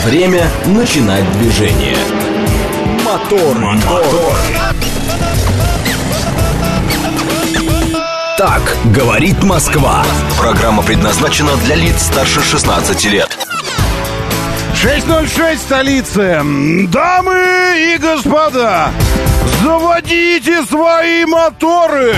Время начинать движение. Мотор. Так говорит Москва. Программа предназначена для лиц старше 16 лет. 6:06, столица. Дамы и господа, заводите свои моторы.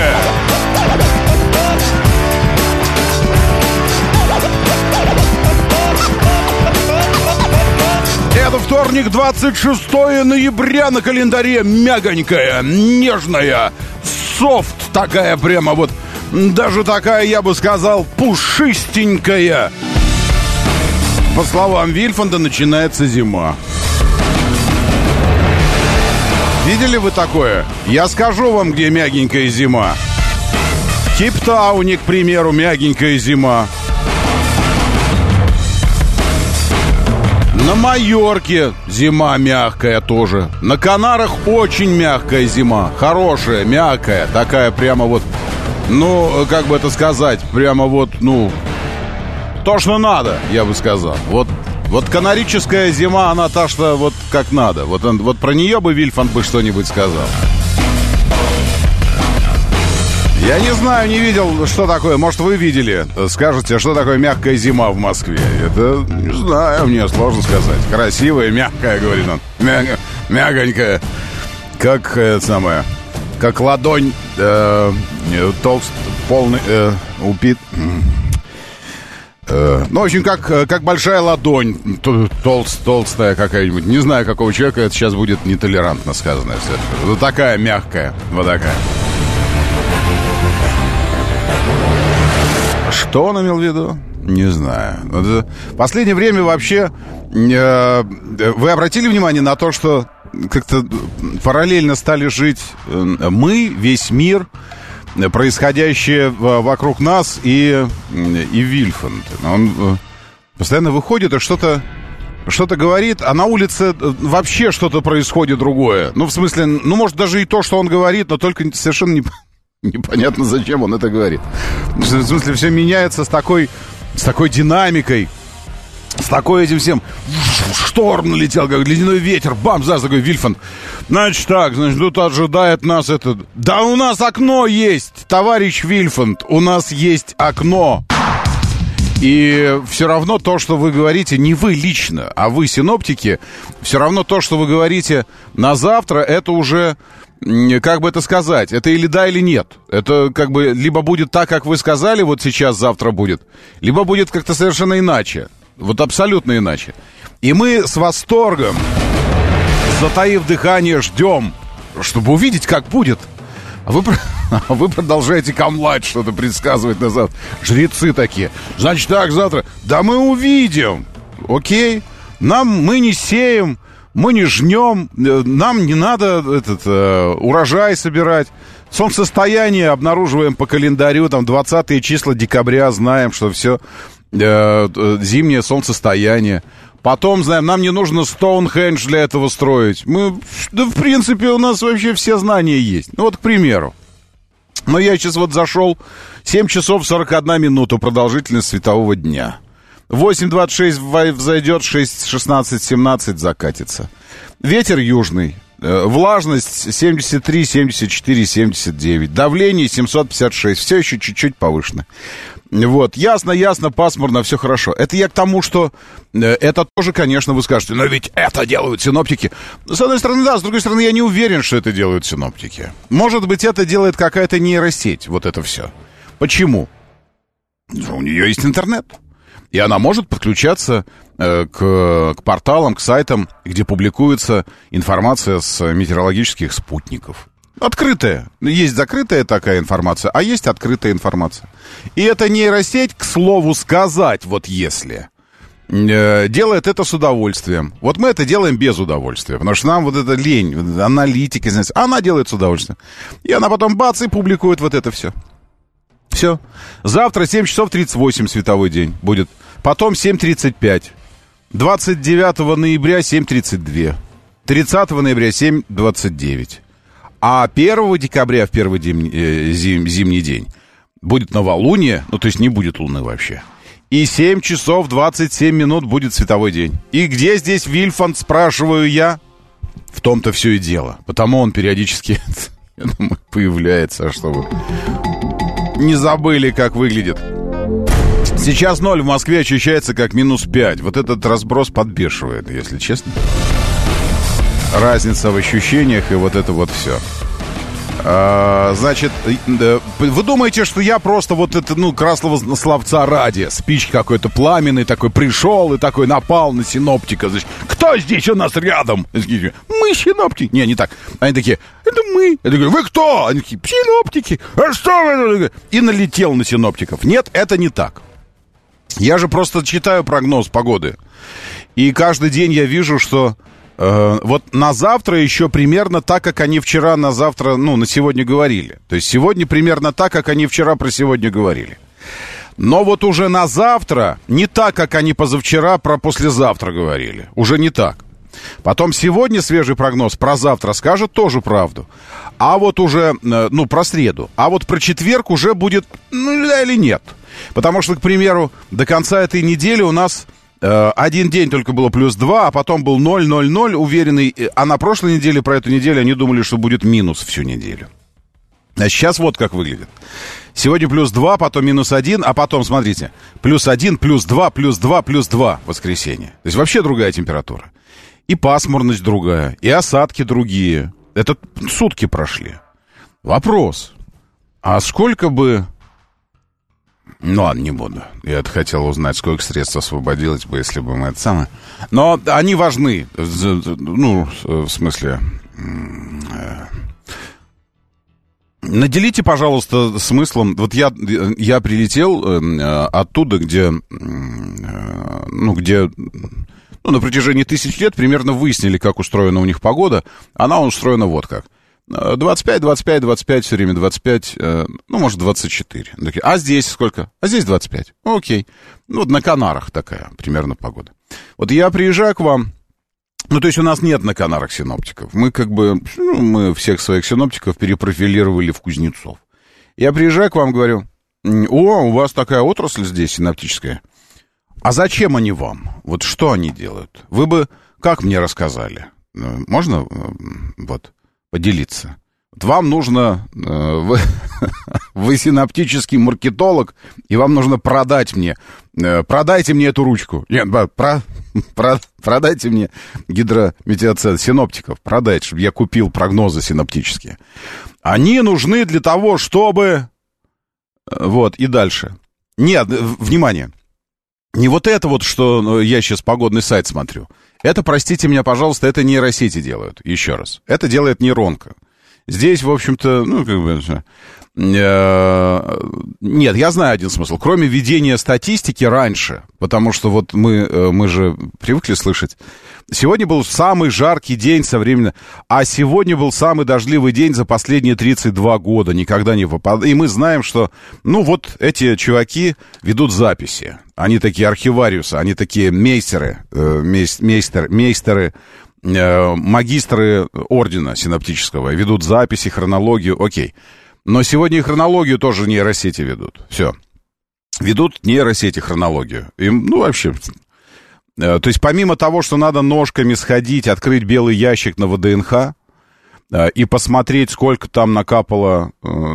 Это вторник, 26 ноября, на календаре. Мягонькая, нежная, софт такая прямо вот. Даже такая, я бы сказал, пушистенькая. По словам Вильфанда, начинается зима. Видели вы такое? Я скажу вам, где мягенькая зима. В Кейптауне, к примеру, мягенькая зима. На Майорке зима мягкая тоже. На Канарах очень мягкая зима. Хорошая, мягкая. Такая прямо вот, ну, как бы это сказать, прямо вот, ну, то, что надо, я бы сказал. Вот канарическая зима, она та, что вот как надо. Вот про нее бы Вильфанд бы что-нибудь сказал. Я не знаю, не видел, что такое. Может, вы видели. Скажете, что такое мягкая зима в Москве? Это, не знаю, мне сложно сказать. Красивая, мягкая, говорит он. Мягонькая. Как самое... Как ладонь полный, упит... Ну, в общем, как большая ладонь, толстая какая-нибудь. Не знаю, какого человека это сейчас будет нетолерантно сказано. Вот такая мягкая, вот такая. Что он имел в виду? Не знаю. В последнее время вообще... Вы обратили внимание на то, что как-то параллельно стали жить мы, весь мир... происходящее вокруг нас и Вильфанд. Он постоянно выходит и что-то говорит, а на улице вообще что-то происходит другое. Ну, в смысле, ну, может, даже и то, что он говорит, но только совершенно непонятно, зачем он это говорит. В смысле, все меняется с такой динамикой, с такой этим всем. Шторм налетел, как ледяной ветер. Бам, знаешь, такой Вильфанд. Значит, тут ожидает нас это... Да у нас окно есть, товарищ Вильфанд. У нас есть окно. И все равно то, что вы говорите, не вы лично, а вы, синоптики, все равно то, что вы говорите на завтра, это уже... Как бы это сказать? Это или да, или нет. Это как бы либо будет так, как вы сказали, вот сейчас, завтра будет, либо будет как-то совершенно иначе. Вот абсолютно иначе. И мы с восторгом, затаив дыхание, ждем, чтобы увидеть, как будет. А вы продолжаете камлать, что-то предсказывать на завтра. Жрецы такие. Значит так, завтра. Да мы увидим. Окей. Мы не сеем, мы не жнем. Нам не надо урожай собирать. Солнцестояние обнаруживаем по календарю. Там 20 числа декабря. Знаем, что все... зимнее солнцестояние. Потом, знаем, нам не нужно Стоунхендж для этого строить. Да, в принципе, у нас вообще все знания есть. Ну, вот, к примеру. Но я сейчас вот зашел. 7 часов 41 минута продолжительность светового дня. 8:26 взойдет, 6:16, 17 закатится. Ветер южный. Влажность 73, 74, 79. Давление 756. Все еще чуть-чуть повышено. Вот, ясно, пасмурно, все хорошо. Это я к тому, что это тоже, конечно, вы скажете, но ведь это делают синоптики. С одной стороны, да, с другой стороны, я не уверен, что это делают синоптики. Может быть, это делает какая-то нейросеть, вот это все. Почему? У нее есть интернет. И она может подключаться к порталам, к сайтам, где публикуется информация с метеорологических спутников. Открытая. Есть закрытая такая информация, а есть открытая информация. И эта нейросеть, к слову сказать, вот если, делает это с удовольствием. Вот мы это делаем без удовольствия, потому что нам вот эта лень, аналитика, она делает с удовольствием. И она потом бац и публикует вот это все. Все. Завтра 7 часов 38 световой день будет. Потом 7:35. 29 ноября 7:32. 30 ноября 7:29. А 1 декабря, в первый день, зимний день, будет новолуние, ну, то есть не будет луны вообще. и 7 часов 27 минут будет световой день. И где здесь Вильфанд, спрашиваю я? В том-то все и дело. Потому он периодически, я думаю, появляется, чтобы не забыли, как выглядит. Сейчас 0 в Москве ощущается как минус 5. Вот этот разброс подбешивает, если честно. Разница в ощущениях и вот это вот все. Значит, вы думаете, что я просто вот это, красного словца ради, спич какой-то пламенный такой пришел и такой напал на синоптика. Значит, кто здесь у нас рядом? Мы синоптики. Не так. Они такие, это мы. Я говорю, вы кто? Они такие, синоптики. А что вы? И налетел на синоптиков. Нет, это не так. Я же просто читаю прогноз погоды. И каждый день я вижу, что вот на завтра еще примерно так, как они вчера на завтра, на сегодня говорили. То есть сегодня примерно так, как они вчера про сегодня говорили. Но вот уже на завтра не так, как они позавчера про послезавтра говорили. Уже не так. Потом сегодня свежий прогноз про завтра скажет тоже правду. А вот уже, про среду. А вот про четверг уже будет, да или нет. Потому что, к примеру, до конца этой недели у нас один день только было плюс 2, а потом был 0, 0, 0 уверенный. А на прошлой неделе, про эту неделю, они думали, что будет минус всю неделю. А сейчас вот как выглядит. Сегодня плюс 2, потом минус 1, а потом, смотрите, плюс 1, плюс 2, плюс 2, плюс 2 в воскресенье. То есть вообще другая температура. И пасмурность другая, и осадки другие. Это сутки прошли. Вопрос. А сколько бы... ладно, не буду. Я хотел узнать, сколько средств освободилось бы, если бы мы это самое... Но они важны. В смысле... Наделите, пожалуйста, смыслом... Вот я прилетел оттуда, где... на протяжении тысяч лет примерно выяснили, как устроена у них погода. Она устроена вот как. 25, 25, 25, все время 25, может, 24. А здесь сколько? А здесь 25. Окей. Вот на Канарах такая примерно погода. Вот я приезжаю к вам, то есть у нас нет на Канарах синоптиков. Мы мы всех своих синоптиков перепрофилировали в кузнецов. Я приезжаю к вам, говорю, у вас такая отрасль здесь синоптическая. А зачем они вам? Вот что они делают? Вы бы как мне рассказали? Можно поделиться? Вот вам нужно... Вы синоптический маркетолог, и вам нужно продать мне. Продайте мне эту ручку. Нет, продайте мне гидрометеоцентр синоптиков. Продайте, чтобы я купил прогнозы синоптические. Они нужны для того, чтобы... и дальше. Нет, внимание. Не вот это вот, что я сейчас погодный сайт смотрю. Это, простите меня, пожалуйста, это нейросети делают. Еще раз. Это делает нейронка. Здесь, в общем-то, нет, я знаю один смысл. Кроме ведения статистики раньше, потому что вот мы же привыкли слышать. Сегодня был самый жаркий день со времени... А сегодня был самый дождливый день за последние 32 года. Никогда не выпадал. И мы знаем, что... эти чуваки ведут записи. Они такие архивариусы, они такие мейстеры, магистры ордена синоптического. Ведут записи, хронологию, окей. Но сегодня и хронологию тоже нейросети ведут. Все. Ведут нейросети хронологию. Им, вообще... То есть помимо того, что надо ножками сходить, открыть белый ящик на ВДНХ и посмотреть, сколько там накапало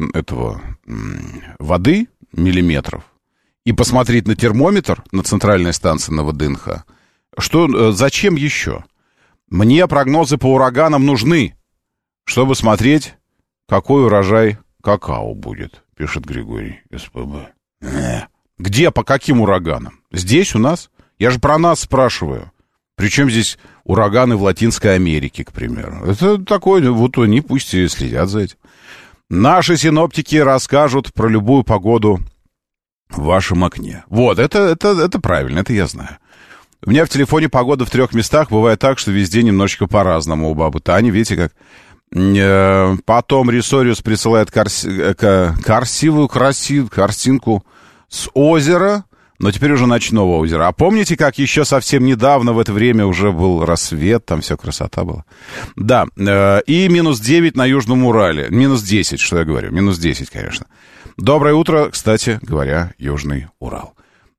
воды, миллиметров, и посмотреть на термометр на центральной станции на ВДНХ, зачем еще? Мне прогнозы по ураганам нужны, чтобы смотреть, какой урожай какао будет, пишет Григорий СПБ. Где, по каким ураганам? Здесь у нас? Я же про нас спрашиваю. Причем здесь ураганы в Латинской Америке, к примеру. Это такое, вот они пусть и следят за этим. Наши синоптики расскажут про любую погоду в вашем окне. Вот, это правильно, это я знаю. У меня в телефоне погода в 3 местах. Бывает так, что везде немножечко по-разному у бабы Тани. Видите, как... Потом Ресориус присылает красивую картинку с озера, но теперь уже ночного озера. А помните, как еще совсем недавно в это время уже был рассвет, там все красота была? Да, и минус 9 на Южном Урале. Минус 10, что я говорю? Минус 10, конечно. Доброе утро, кстати говоря, Южный Урал.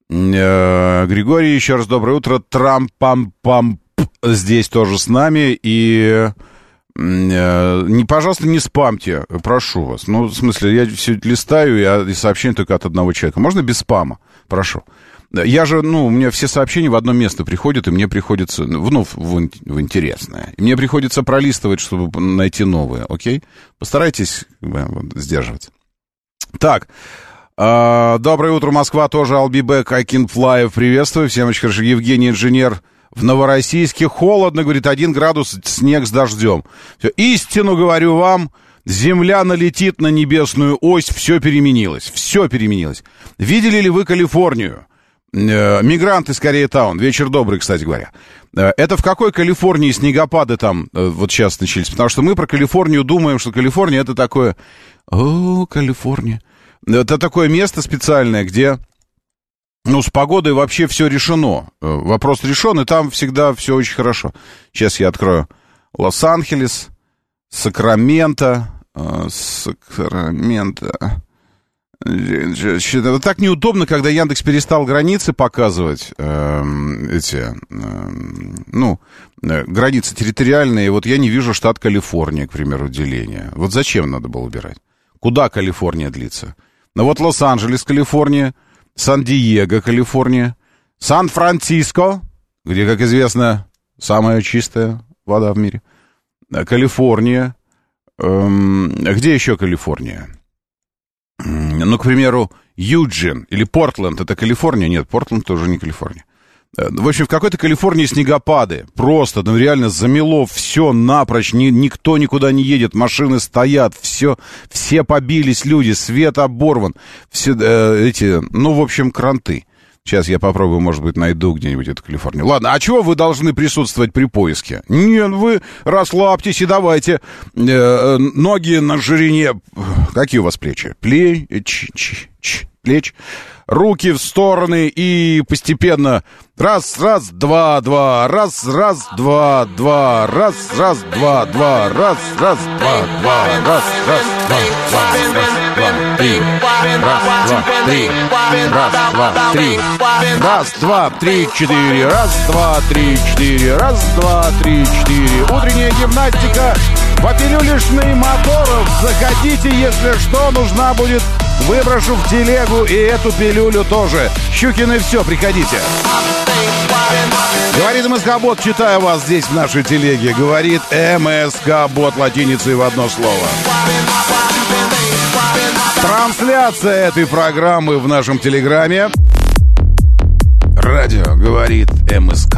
Григорий, еще раз доброе утро. Трам-пам-пам здесь тоже с нами. И, пожалуйста, не спамьте, прошу вас. Ну, в смысле, я все листаю, и сообщение только от одного человека. Можно без спама? Прошу. Я же, у меня все сообщения в одно место приходят, и мне приходится, в интересное. И мне приходится пролистывать, чтобы найти новые, окей? Постарайтесь сдерживать. Так, доброе утро, Москва, тоже I'll be back, I can fly, приветствую, всем очень хорошо. Евгений, инженер в Новороссийске, холодно, говорит, 1 градус, снег с дождем. Все, истину говорю вам, Земля налетит на небесную ось, все переменилось. Видели ли вы Калифорнию? Мигранты скорее таун. Вечер добрый, кстати говоря. Это в какой Калифорнии снегопады там вот сейчас начались? Потому что мы про Калифорнию думаем, что Калифорния это такое... Калифорния. Это такое место специальное, где, с погодой вообще все решено. Вопрос решен, и там всегда все очень хорошо. Сейчас я открою Лос-Анджелес, Сакраменто. Так неудобно, когда Яндекс перестал границы показывать, границы территориальные. Вот я не вижу штат Калифорния, к примеру, деления. Вот зачем надо было убирать? Куда Калифорния длится? Вот Лос-Анджелес, Калифорния, Сан-Диего, Калифорния, Сан-Франциско, где, как известно, самая чистая вода в мире, Калифорния. Где еще Калифорния? К примеру, Юджин или Портленд, это Калифорния? Нет, Портленд тоже не Калифорния. В общем, в какой-то Калифорнии снегопады. Просто, реально замело все напрочь, никто никуда не едет, машины стоят, все побились люди, свет оборван. Все в общем, кранты. Сейчас я попробую, может быть, найду где-нибудь эту Калифорнию. Ладно, а чего вы должны присутствовать при поиске? Нет, вы расслабьтесь и давайте ноги на ширине... Какие у вас плечи? Плеч. Руки в стороны и постепенно... Раз, два, раз, два, раз, два, раз, два, три. Раз, два, три, четыре. Раз, два, три, четыре. Раз, два, три, четыре. Утренняя гимнастика по пилюлишной моторов. Заходите, если что, нужна будет. Выброшу в телегу и эту пилюлю тоже. Щукины, все, приходите. Говорит МСК-бот, читаю вас здесь в нашей телеге. Говорит МСК-бот латиницей в одно слово. Трансляция этой программы в нашем телеграме. Радио говорит МСК.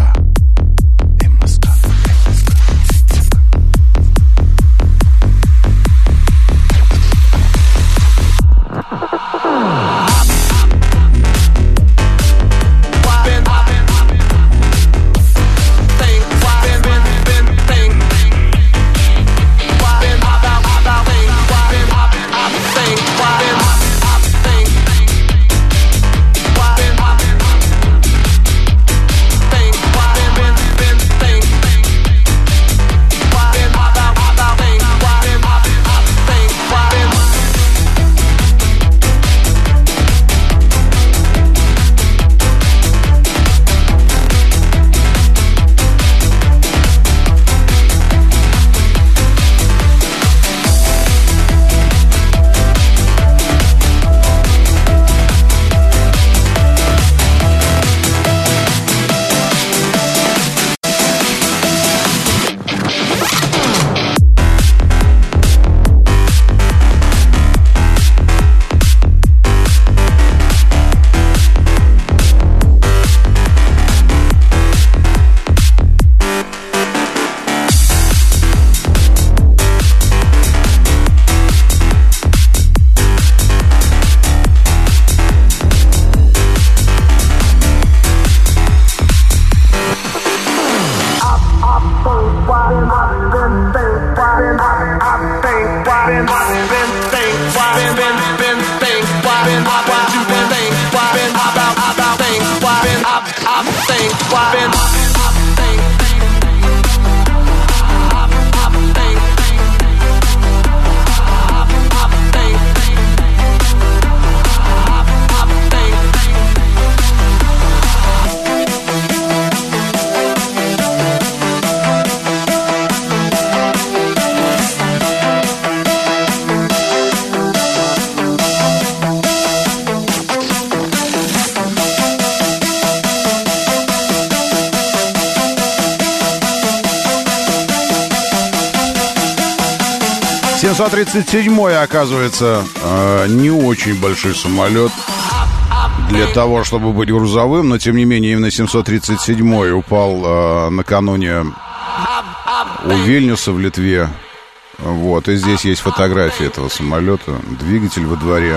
737-й, оказывается, не очень большой самолет для того, чтобы быть грузовым, но, тем не менее, именно 737-й упал накануне у Вильнюса в Литве. Вот, и здесь есть фотография этого самолета, двигатель во дворе.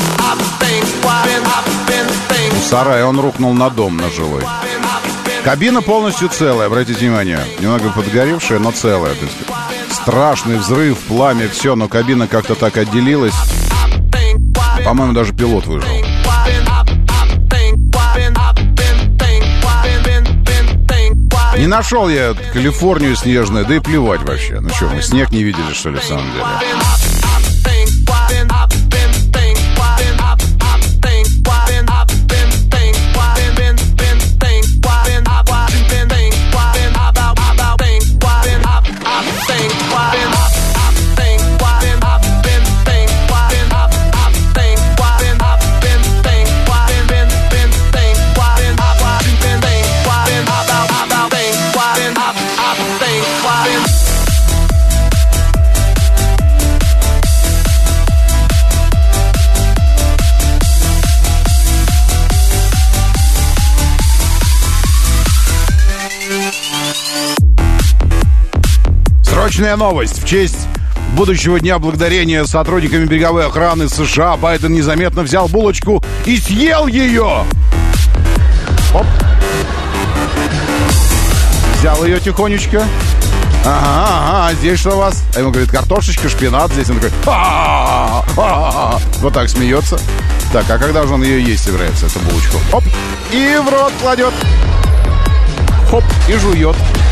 У сарая он рухнул на дом, на жилой. Кабина полностью целая, обратите внимание. Немного подгоревшая, но целая. То есть страшный взрыв, пламя, все, но кабина как-то так отделилась. По-моему, даже пилот выжил. Не нашел я Калифорнию снежную, да и плевать вообще. Ну что, мы снег не видели, что ли, в самом деле? Срочная новость. В честь будущего Дня Благодарения сотрудниками береговой охраны США Байден незаметно взял булочку и съел ее. Оп. Взял ее тихонечко. Ага, здесь что у вас? А ему говорит, картошечка, шпинат. Здесь он такой, вот так смеется. Так, а когда же он ее есть собирается, эту булочку? Оп, и в рот кладет. Хоп, и жует.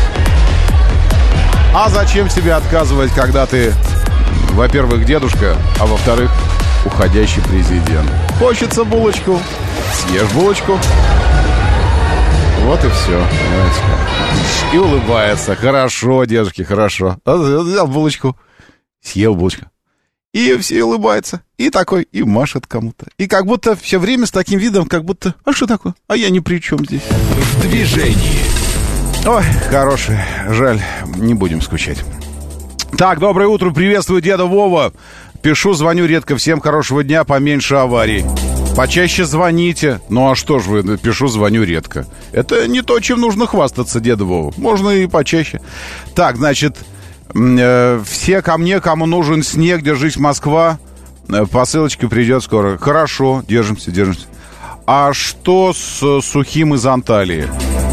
А зачем себе отказывать, когда ты, во-первых, дедушка, а во-вторых, уходящий президент? Хочется булочку, съешь булочку. Вот и все, понимаете. И улыбается. Хорошо, дедушки, хорошо. Взял булочку, съел булочку. И все улыбаются. И такой, и машет кому-то. И как будто все время с таким видом, как будто, а что такое? А я ни при чем здесь. В движении. Ой, хороший. Жаль, не будем скучать. Так, доброе утро, приветствую деда Вова. Пишу, звоню редко. Всем хорошего дня, поменьше аварий. Почаще звоните. Ну а что ж вы, пишу, звоню редко. Это не то, чем нужно хвастаться, деда Вова. Можно и почаще. Так, значит, все ко мне, кому нужен снег, держись, Москва. Посылочка придет скоро. Хорошо, держимся. А что с сухим из Анталии?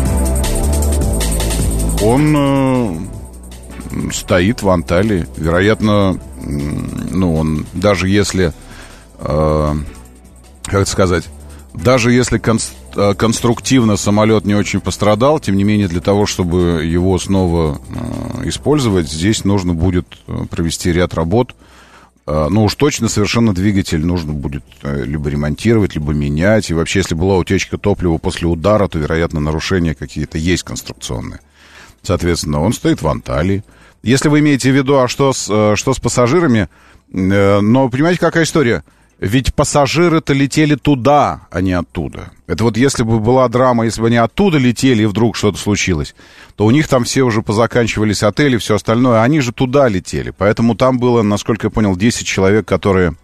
Он стоит в Анталии. Вероятно, ну, он даже если, как сказать, даже если конструктивно самолет не очень пострадал, тем не менее, для того, чтобы его снова использовать, здесь нужно будет провести ряд работ. Ну уж точно совершенно двигатель нужно будет либо ремонтировать, либо менять. И вообще, если была утечка топлива после удара, то, вероятно, нарушения какие-то есть конструкционные. Соответственно, он стоит в Анталии. Если вы имеете в виду, а что с пассажирами, но понимаете, какая история? Ведь пассажиры-то летели туда, а не оттуда. Это вот если бы была драма, если бы они оттуда летели и вдруг что-то случилось, то у них там все уже позаканчивались отели и все остальное, а они же туда летели. Поэтому там было, насколько я понял, 10 человек, которые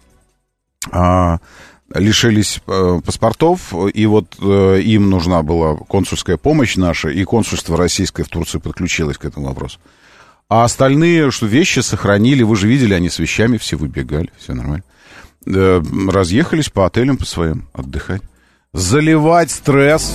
лишились паспортов, и вот им нужна была консульская помощь наша, и консульство российское в Турции подключилось к этому вопросу. А остальные, что вещи сохранили, вы же видели, они с вещами все выбегали, все нормально. Разъехались по отелям по своим отдыхать. Заливать стресс.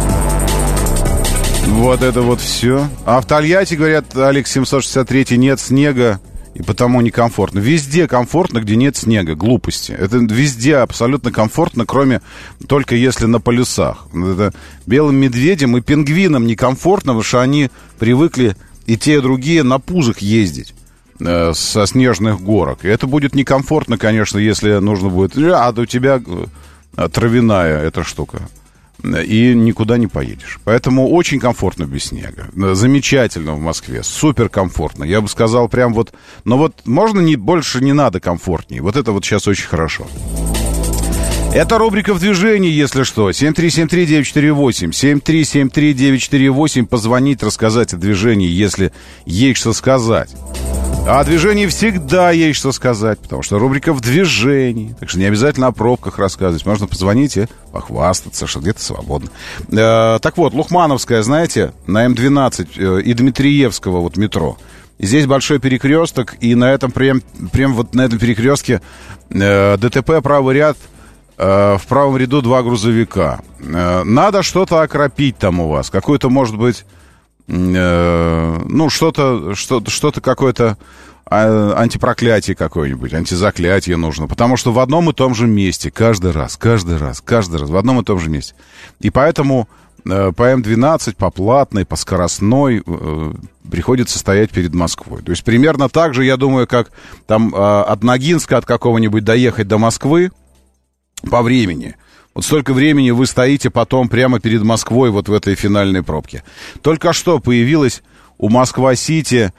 Вот это вот все. А в Тольятти, говорят, Алекс 763, нет снега, и потому некомфортно. Везде комфортно, где нет снега. Глупости. Это везде абсолютно комфортно, кроме только если на полюсах. Это белым медведям и пингвинам некомфортно, потому что они привыкли и те, и другие на пузах ездить со снежных горок. И это будет некомфортно, конечно, если нужно будет... А у тебя травяная эта штука. И никуда не поедешь. Поэтому очень комфортно без снега. Замечательно в Москве. Супер комфортно. Я бы сказал прям вот... Но вот можно больше не надо комфортнее. Вот это вот сейчас очень хорошо. Это рубрика «В движении», если что. 7373948. 7373948. Позвонить, рассказать о движении, если есть что сказать. А о движении всегда есть что сказать, потому что рубрика «В движении». Так что не обязательно о пробках рассказывать. Можно позвонить и похвастаться, что где-то свободно. Так вот, Лухмановская, знаете, на М12 и Дмитриевского вот метро. Здесь большой перекресток, и на этом прям вот на этом перекрестке ДТП, правый ряд, в правом ряду 2 грузовика. Надо что-то окропить там у вас. Какое-то, может быть, ну, что-то какое-то антипроклятие какое-нибудь, антизаклятие нужно. Потому что в одном и том же месте, каждый раз, в одном и том же месте. И поэтому по М12, по Платной, по Скоростной приходится стоять перед Москвой. То есть примерно так же, я думаю, как там от Ногинска, от какого-нибудь доехать до Москвы по времени. Вот столько времени вы стоите потом прямо перед Москвой вот в этой финальной пробке. Только что появилась у Москва-Сити,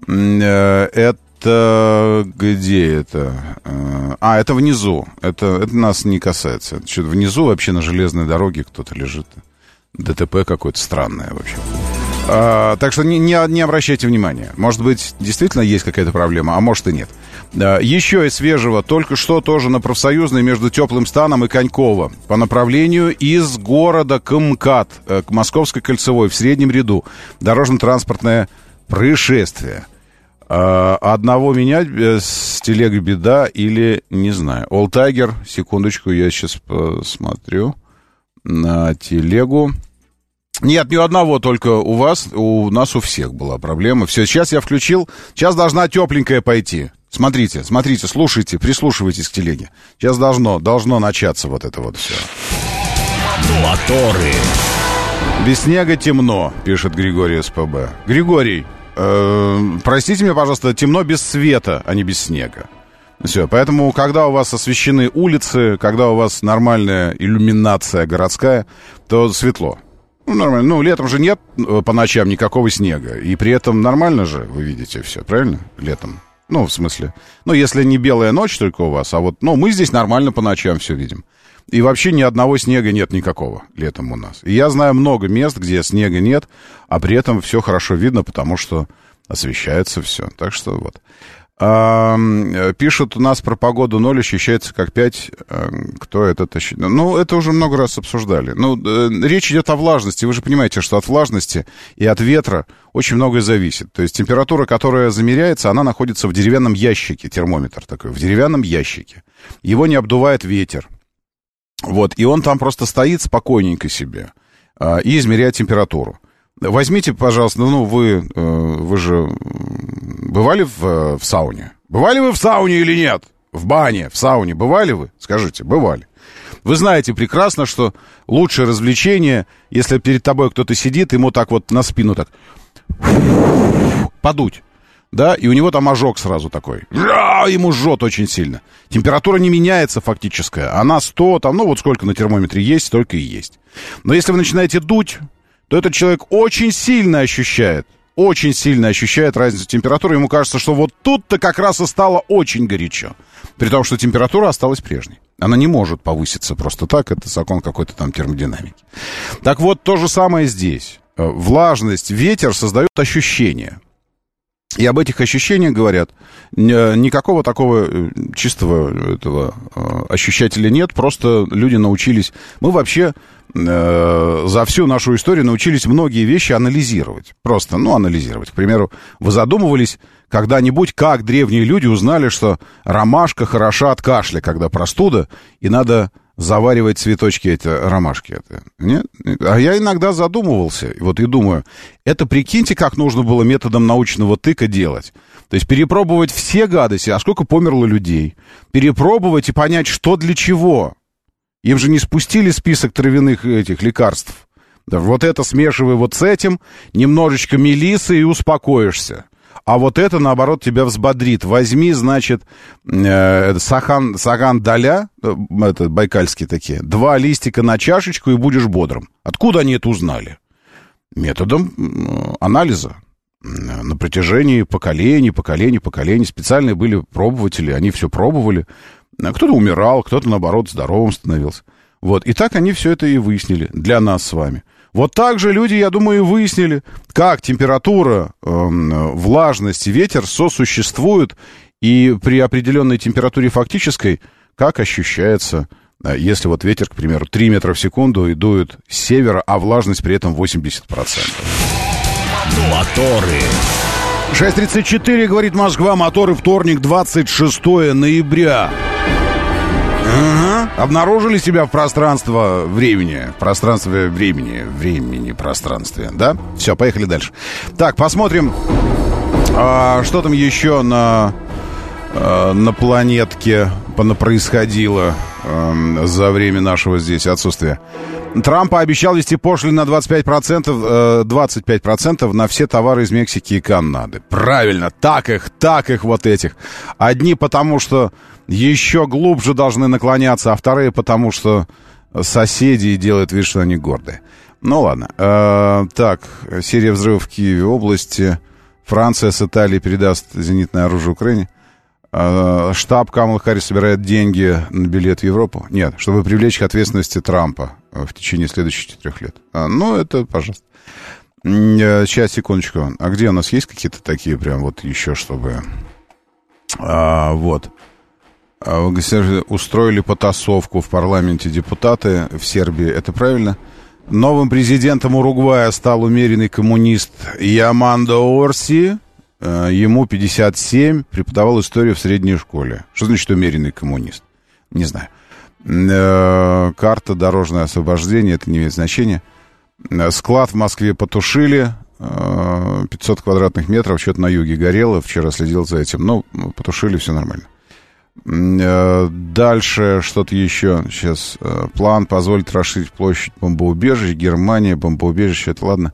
это где это? Это внизу. Это нас не касается. Что-то внизу вообще на железной дороге кто-то лежит. ДТП какое-то странное, в общем. Так что не обращайте внимания. Может быть, действительно есть какая-то проблема, а может и нет. Еще из свежего. Только что тоже на Профсоюзной между Теплым Станом и Коньково по направлению из города к МКАД, к Московской кольцевой, в среднем ряду. Дорожно-транспортное происшествие. Одного менять с телегой беда или, не знаю. Олтайгер, секундочку, я сейчас посмотрю на телегу. Нет, ни одного, только у вас, у нас у всех была проблема. Все, сейчас я включил, сейчас должна тепленькая пойти. Смотрите, слушайте, прислушивайтесь к телеге. Сейчас должно начаться вот это вот все. Моторы. Без снега темно, пишет Григорий СПБ. Григорий, простите меня, пожалуйста, темно без света, а не без снега. Все, поэтому, когда у вас освещены улицы, когда у вас нормальная иллюминация городская, то светло. Ну, нормально. Ну, летом же нет по ночам никакого снега. И при этом нормально же вы видите все, правильно? Летом. Ну, в смысле. Ну, если не белая ночь только у вас, а вот, ну, мы здесь нормально по ночам все видим. И вообще ни одного снега нет никакого летом у нас. И я знаю много мест, где снега нет, а при этом все хорошо видно, потому что освещается все. Так что вот. Пишут у нас про погоду 0, ощущается как 5. Кто это тащит? Ну, это уже много раз обсуждали. Ну, речь идет о влажности. Вы же понимаете, что от влажности и от ветра очень многое зависит. То есть температура, которая замеряется, она находится в деревянном ящике, термометр такой, в деревянном ящике. Его не обдувает ветер. Вот, и он там просто стоит спокойненько себе и измеряет температуру. Возьмите, пожалуйста, ну, вы же бывали в сауне? Бывали вы в сауне или нет? В бане, в сауне бывали вы? Скажите, бывали. Вы знаете прекрасно, что лучшее развлечение, если перед тобой кто-то сидит, ему так вот на спину так подуть, да, и у него там ожог сразу такой. Ему жжет очень сильно. Температура не меняется фактическая. Она 100, там, ну, вот сколько на термометре есть, столько и есть. Но если вы начинаете дуть, то этот человек очень сильно ощущает разницу температуры. Ему кажется, что вот тут-то как раз и стало очень горячо. При том, что температура осталась прежней. Она не может повыситься просто так. Это закон какой-то там термодинамики. Так вот, то же самое здесь. Влажность, ветер создают ощущения. И об этих ощущениях говорят. Никакого такого чистого этого ощущателя нет. Просто люди научились... Мы вообще за всю нашу историю научились многие вещи анализировать. Просто, анализировать. К примеру, вы задумывались когда-нибудь, как древние люди узнали, что ромашка хороша от кашля, когда простуда, и надо заваривать цветочки эти ромашки. Нет? А я иногда задумывался, вот и думаю, это прикиньте, как нужно было методом научного тыка делать. То есть перепробовать все гадости, а сколько померло людей. Перепробовать и понять, что для чего. Им же не спустили список травяных этих лекарств. Да, вот это смешивай вот с этим, немножечко мелисы и успокоишься. А вот это, наоборот, тебя взбодрит. Возьми, значит, саган-даля, это байкальские такие, 2 листика на чашечку и будешь бодрым. Откуда они это узнали? Методом анализа. На протяжении поколений. Специальные были пробователи, они все пробовали. Кто-то умирал, кто-то, наоборот, здоровым становился. Вот. И так они все это и выяснили для нас с вами. Вот так же люди, я думаю, и выяснили, как температура, влажность и ветер сосуществуют, и при определенной температуре фактической, как ощущается, если вот ветер, к примеру, 3 метра в секунду и дует с севера, а влажность при этом 80%. Моторы. 6:34, говорит Москва, моторы, вторник, 26 ноября. Ага. Обнаружили себя в пространстве времени. В пространстве времени, пространстве. Да? Все, поехали дальше. Так, посмотрим, что там еще на планетке происходило за время нашего здесь отсутствия. Трамп пообещал ввести пошлины на 25% на все товары из Мексики и Канады. Правильно, так их вот этих. Одни потому, что еще глубже должны наклоняться, а вторые потому, что соседи делают вид, что они гордые. Ну ладно. Так, серия взрывов в Киеве области. Франция с Италией передаст зенитное оружие Украине. Штаб Камалы Харрис собирает деньги на билет в Европу. Нет, чтобы привлечь к ответственности Трампа в течение следующих 4 лет. Ну, это, пожалуйста. Сейчас, секундочку. А где у нас есть какие-то такие прям вот еще, чтобы... Вот. Устроили потасовку в парламенте депутаты в Сербии. Это правильно? Новым президентом Уругвая стал умеренный коммунист Ямандо Орси. Ему 57, преподавал историю в средней школе. Что значит умеренный коммунист? Не знаю. Карта дорожное освобождение, это не имеет значения. Склад в Москве потушили. 500 квадратных метров, что-то на юге горело. Вчера следил за этим. Ну, потушили, все нормально. Дальше что-то еще. Сейчас. План позволит расширить площадь бомбоубежищ. Германия, бомбоубежище, это ладно.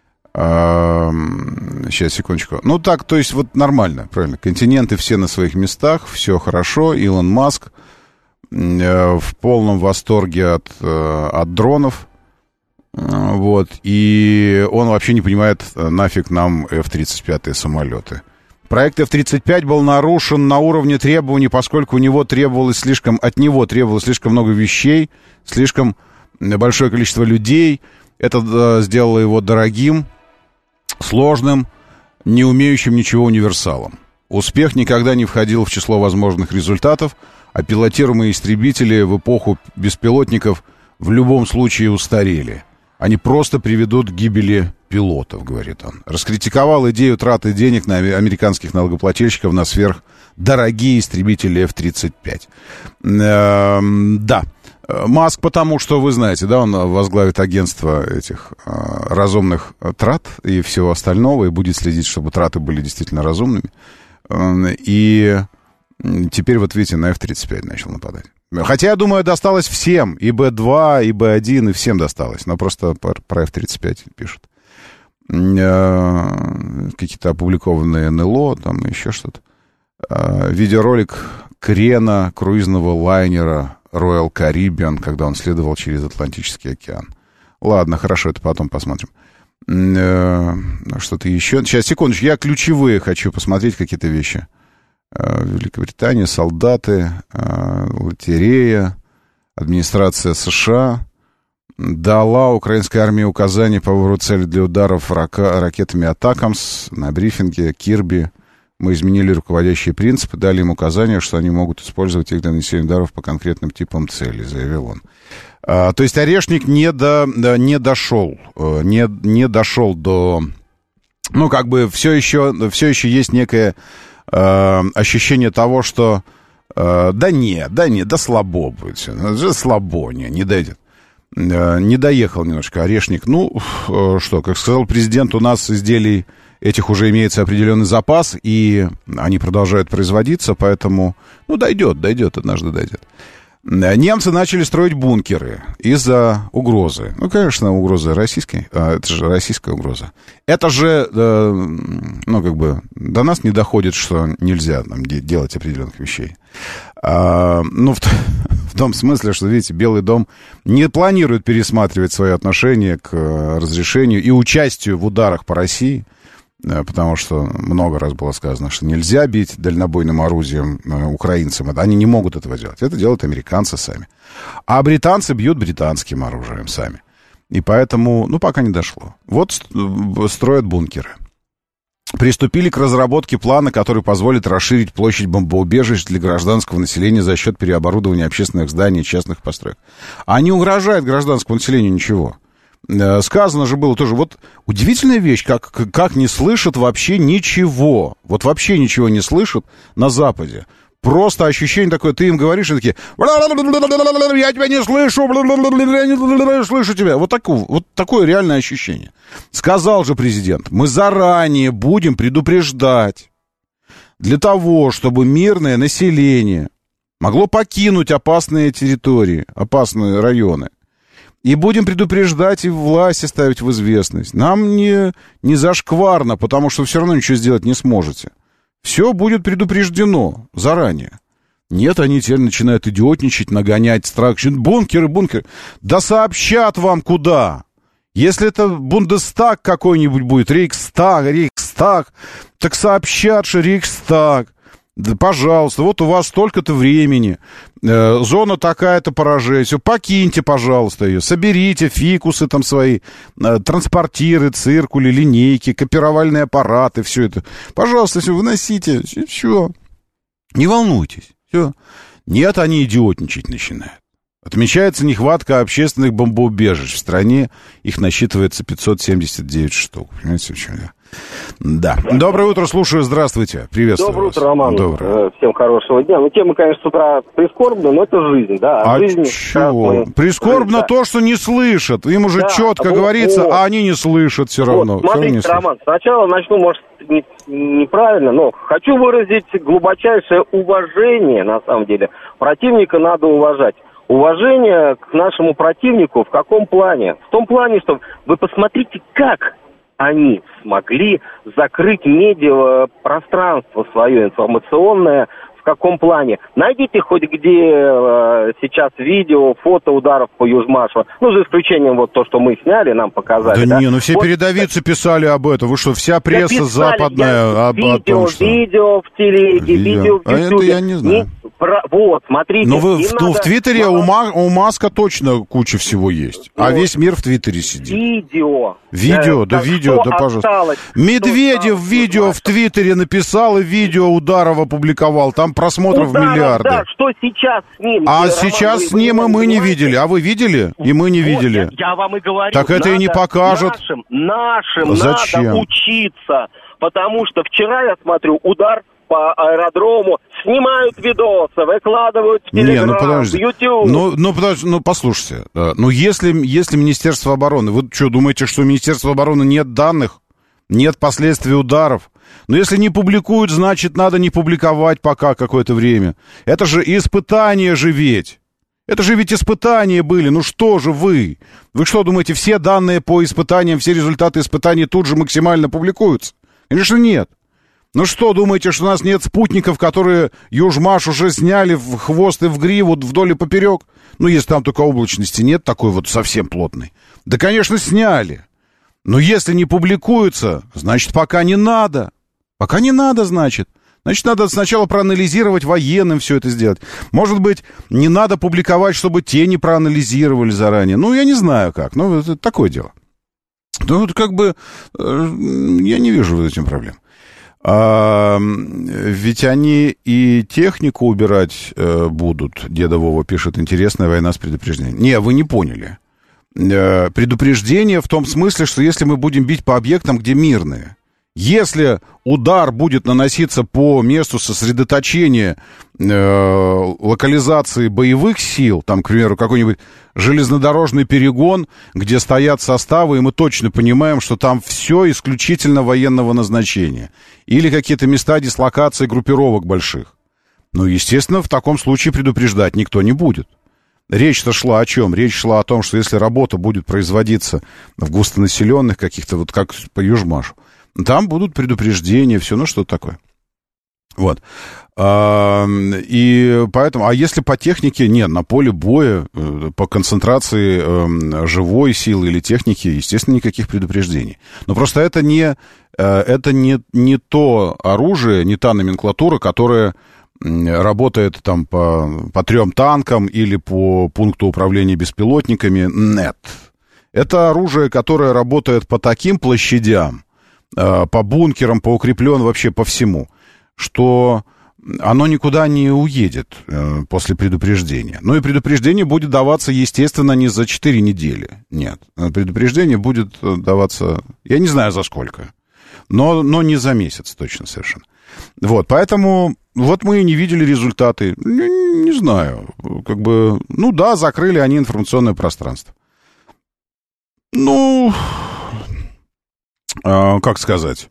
Сейчас, секундочку. Ну, так, то есть, вот нормально, правильно. Континенты все на своих местах, все хорошо. Илон Маск в полном восторге от дронов. Вот. И он вообще не понимает, нафиг нам F-35 самолеты. Проект F-35 был нарушен на уровне требований, поскольку от него требовалось слишком много вещей, слишком большое количество людей. Это сделало его дорогим, сложным, не умеющим ничего универсалом. Успех никогда не входил в число возможных результатов, а пилотируемые истребители в эпоху беспилотников в любом случае устарели. Они просто приведут к гибели пилотов, говорит он. Раскритиковал идею траты денег на американских налогоплательщиков на сверхдорогие истребители F-35. Да. Маск, потому что, вы знаете, да, он возглавит агентство этих разумных трат и всего остального, и будет следить, чтобы траты были действительно разумными. И теперь, вот видите, на F-35 начал нападать. Хотя, я думаю, досталось всем, и Б-2, и Б-1, и всем досталось, но просто про F-35 пишут. Какие-то опубликованные НЛО, там еще что-то. Видеоролик крена круизного лайнера Royal Caribbean, когда он следовал через Атлантический океан. Ладно, хорошо, это потом посмотрим. Что-то еще. Сейчас, секундочку, я ключевые хочу посмотреть какие-то вещи. Великобритания, солдаты, лотерея, администрация США дала украинской армии указания по выбору цели для ударов ракетами «Атакамс» на брифинге Кирби. Мы изменили руководящие принципы, дали им указания, что они могут использовать их для нанесения ударов по конкретным типам целей, заявил он. То есть Орешник не дошел до... Ну, как бы все еще есть некое ощущение того, что да слабо будет все. Слабо, не дойдет. Не доехал немножко Орешник. Ну, что, как сказал президент, у нас изделий этих уже имеется определенный запас, и они продолжают производиться, поэтому, ну, дойдет, однажды дойдет. Немцы начали строить бункеры из-за угрозы. Ну, конечно, угроза российской. Это же российская угроза. Это же, ну, как бы, до нас не доходит, что нельзя нам делать определенных вещей. Ну, в том смысле, что, видите, Белый дом не планирует пересматривать свои отношения к разрешению и участию в ударах по России, потому что много раз было сказано, что нельзя бить дальнобойным оружием украинцам. Они не могут этого делать. Это делают американцы сами. А британцы бьют британским оружием сами. И поэтому, пока не дошло. Вот строят бункеры. Приступили к разработке плана, который позволит расширить площадь бомбоубежищ для гражданского населения за счет переоборудования общественных зданий и частных построек. А не угрожает гражданскому населению ничего. Сказано же было тоже, вот удивительная вещь, как не слышат вообще ничего. Вот вообще ничего не слышат на Западе. Просто ощущение такое, ты им говоришь, и такие, я тебя не слышу, я не слышу тебя. Вот такое реальное ощущение. Сказал же президент, мы заранее будем предупреждать для того, чтобы мирное население могло покинуть опасные территории, опасные районы. И будем предупреждать и власти ставить в известность. Нам не зашкварно, потому что все равно ничего сделать не сможете. Все будет предупреждено заранее. Нет, они теперь начинают идиотничать, нагонять страх. Бункеры. Да сообщат вам куда. Если это Бундестаг какой-нибудь будет, Рейхстаг, так сообщат, что Рейхстаг. Да, пожалуйста, вот у вас столько-то времени, зона такая-то поражения, все, покиньте, пожалуйста, ее, соберите фикусы там свои, транспортиры, циркули, линейки, копировальные аппараты, все это. Пожалуйста, все, выносите, все, не волнуйтесь, все. Нет, они идиотничать начинают. Отмечается нехватка общественных бомбоубежищ. В стране их насчитывается 579 штук. Понимаете, в чем я? Да. Доброе утро, слушаю, здравствуйте. Приветствую Доброе вас. утро, Роман. Доброе. Всем хорошего дня. Тема, конечно, с утра прискорбная, но это жизнь, да. А жизнь, чего? Прискорбно то, что не слышат. Им уже четко говорится, а они не слышат все равно. Смотрите, Роман, сначала начну, может, неправильно, но хочу выразить глубочайшее уважение, на самом деле. Противника надо уважать. Уважение к нашему противнику в каком плане? В том плане, что вы посмотрите, как они смогли закрыть медиапространство свое информационное, в каком плане. Найдите хоть где сейчас видео, фото ударов по Южмашу. За исключением вот то, что мы сняли, нам показали. Да не, все передовицы писали об этом. Вы что, вся пресса западная о том, что... Видео в телеге, видео в Ютубе. Это я не знаю. Вот, смотрите. В Твиттере у Маска точно куча всего есть. А весь мир в Твиттере сидит. Видео, да, пожалуйста. Медведев видео в Твиттере написал и видео Ударов опубликовал. Там просмотров миллиарды. Да, что сейчас с ним? Сейчас с ним и мы не видели. А вы видели? И мы не видели. Я вам и говорю. Так это и не покажут. Нашим Зачем? надо учиться. Потому что вчера, я смотрю, удар по аэродрому, снимают видосы, выкладывают в Телеграм, в YouTube. Подожди, послушайте. Если Министерство обороны... Вы что, думаете, что у Министерства обороны нет данных? Нет последствий ударов? Но если не публикуют, значит, надо не публиковать пока какое-то время. Это же испытания же ведь. Это же ведь испытания были. Что же вы? Вы что думаете, все данные по испытаниям, все результаты испытаний тут же максимально публикуются? Конечно, нет. Что, думаете, что у нас нет спутников, которые Южмаш уже сняли в хвост и в гриву, вдоль и поперек? Если там только облачности нет, такой вот совсем плотной. Да, конечно, сняли. Но если не публикуются, значит, пока не надо. Пока не надо, значит. Значит, надо сначала проанализировать военным все это сделать. Может быть, не надо публиковать, чтобы те не проанализировали заранее. Я не знаю как. Это такое дело. Я не вижу в этом проблем. Ведь они и технику убирать будут. Деда Вова пишет, интересная война с предупреждением. Не, вы не поняли. Предупреждение в том смысле, что если мы будем бить по объектам, где мирные, если удар будет наноситься по месту сосредоточения локализации боевых сил, там, к примеру, какой-нибудь железнодорожный перегон, где стоят составы, и мы точно понимаем, что там все исключительно военного назначения, или какие-то места дислокации группировок больших, естественно, в таком случае предупреждать никто не будет. Речь-то шла о чем? Речь шла о том, что если работа будет производиться в густонаселенных каких-то, вот как по Южмашу, там будут предупреждения, все, что-то такое. Вот. И поэтому, а если по технике, нет, на поле боя, по концентрации живой силы или техники, естественно, никаких предупреждений. Но просто это не то оружие, не та номенклатура, которая работает там по 3 танкам или по пункту управления беспилотниками. Нет. Это оружие, которое работает по таким площадям, по бункерам, по укрепленным, вообще по всему, что оно никуда не уедет после предупреждения. Ну и предупреждение будет даваться, естественно, не за 4 недели. Нет, предупреждение будет даваться, я не знаю за сколько, но не за месяц точно совершенно. Вот, поэтому вот мы и не видели результаты. Не знаю, как бы, ну да, закрыли они информационное пространство. Ну, как сказать,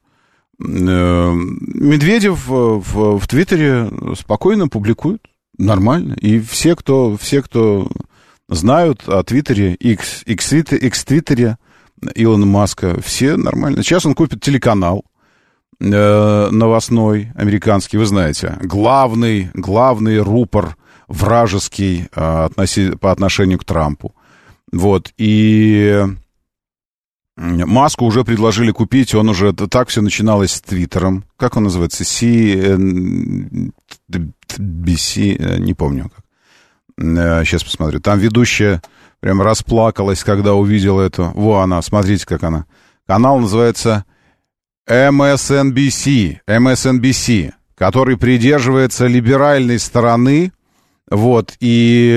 Медведев в Твиттере спокойно публикует, нормально. И все, кто знают о Твиттере, X-Твиттере Илона Маска, все нормально. Сейчас он купит телеканал новостной, американский, вы знаете, главный рупор вражеский по отношению к Трампу. Вот, и Маску уже предложили купить, он уже, так все начиналось с Твиттером. Как он называется? CNBC, не помню как. Сейчас посмотрю. Там ведущая прям расплакалась, когда увидела это. Во она, смотрите, как она. Канал называется MSNBC, который придерживается либеральной стороны. Вот, и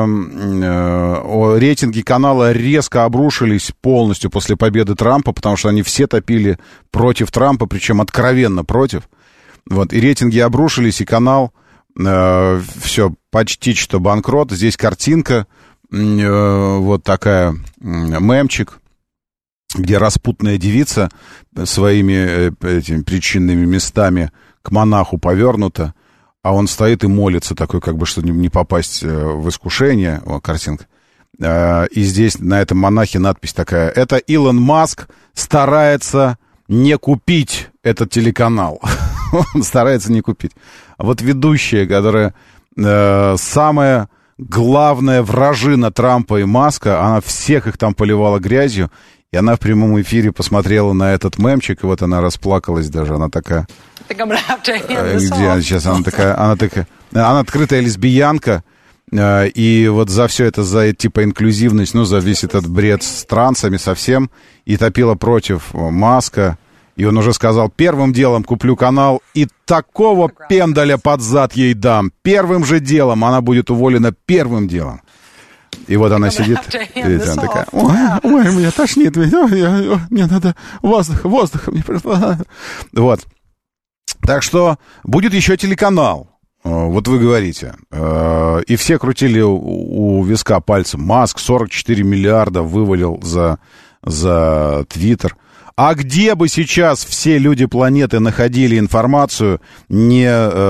рейтинги канала резко обрушились полностью после победы Трампа, потому что они все топили против Трампа, причем откровенно против. Вот, и рейтинги обрушились, и канал все, почти что банкрот. Здесь картинка, вот такая, мемчик, где распутная девица своими этими причинными местами к монаху повернута, а он стоит и молится, такой, как бы, чтобы не попасть в искушение. О, картинка. И здесь на этом монахе надпись такая: это Илон Маск старается не купить этот телеканал. Он старается не купить. А вот ведущая, которая самая главная вражина Трампа и Маска, она всех их там поливала грязью, и она в прямом эфире посмотрела на этот мемчик, и вот она расплакалась даже, она такая... Где она сейчас? Она открытая лесбиянка, и вот за все это, за типа инклюзивность, ну, за весь этот бред с трансами совсем, и топила против Маска, и он уже сказал: первым делом куплю канал, и такого пендаля под зад ей дам. Первым же делом она будет уволена, первым делом. И вот она сидит, и она такая: ой, меня тошнит, мне надо воздуха мне просто. Вот. Так что будет еще телеканал, вот вы говорите. И все крутили у виска пальцем. Маск 44 миллиарда вывалил за Твиттер. А где бы сейчас все люди планеты находили информацию, не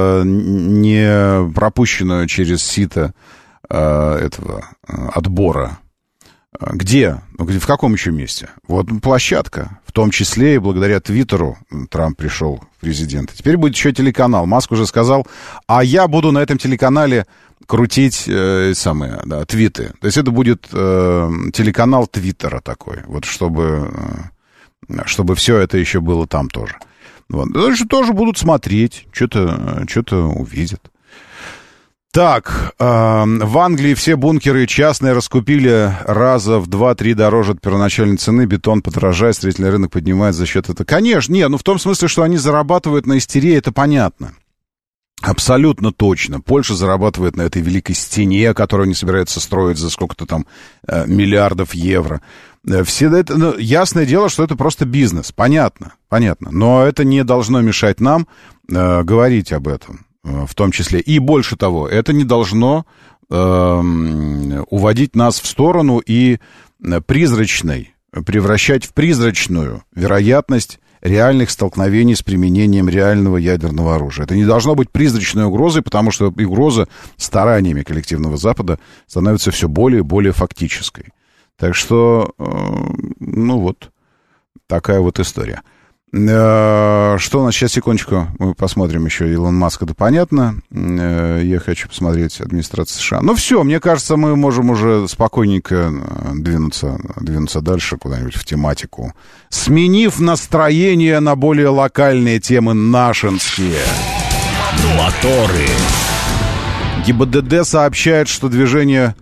пропущенную через сито этого отбора? Где? В каком еще месте? Вот площадка. В том числе и благодаря Твиттеру Трамп пришел в президенты. Теперь будет еще телеканал. Маск уже сказал: а я буду на этом телеканале крутить твиты. То есть это будет телеканал Твиттера такой. Вот чтобы все это еще было там тоже. Вот. Значит, тоже будут смотреть, что-то увидят. Так, в Англии все бункеры частные раскупили раза в 2-3 дороже от первоначальной цены. Бетон подорожает, строительный рынок поднимает за счет этого. Конечно, нет, ну в том смысле, что они зарабатывают на истерии, это понятно. Абсолютно точно. Польша зарабатывает на этой великой стене, которую они собираются строить за сколько-то там миллиардов евро. Все это, ну, ясное дело, что это просто бизнес. Понятно. Но это не должно мешать нам говорить об этом. В том числе. И больше того, это не должно уводить нас в сторону и превращать в призрачную вероятность реальных столкновений с применением реального ядерного оружия. Это не должно быть призрачной угрозой, потому что угроза стараниями коллективного Запада становится все более и более фактической. Так что, ну вот, такая вот история. Что у нас сейчас, секундочку, мы посмотрим еще Илон Маск, это понятно. Я хочу посмотреть администрацию США. Ну все, мне кажется, мы можем уже спокойненько двинуться дальше куда-нибудь в тематику, сменив настроение на более локальные темы нашинские. Моторы. ГИБДД сообщает, что движение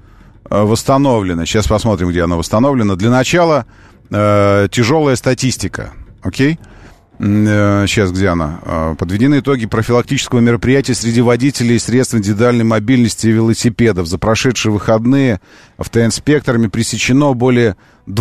восстановлена. Сейчас посмотрим, где она восстановлена. Для начала тяжелая статистика. Окей? Сейчас, где она? Подведены итоги профилактического мероприятия среди водителей средств индивидуальной мобильности и велосипедов. За прошедшие выходные автоинспекторами пресечено более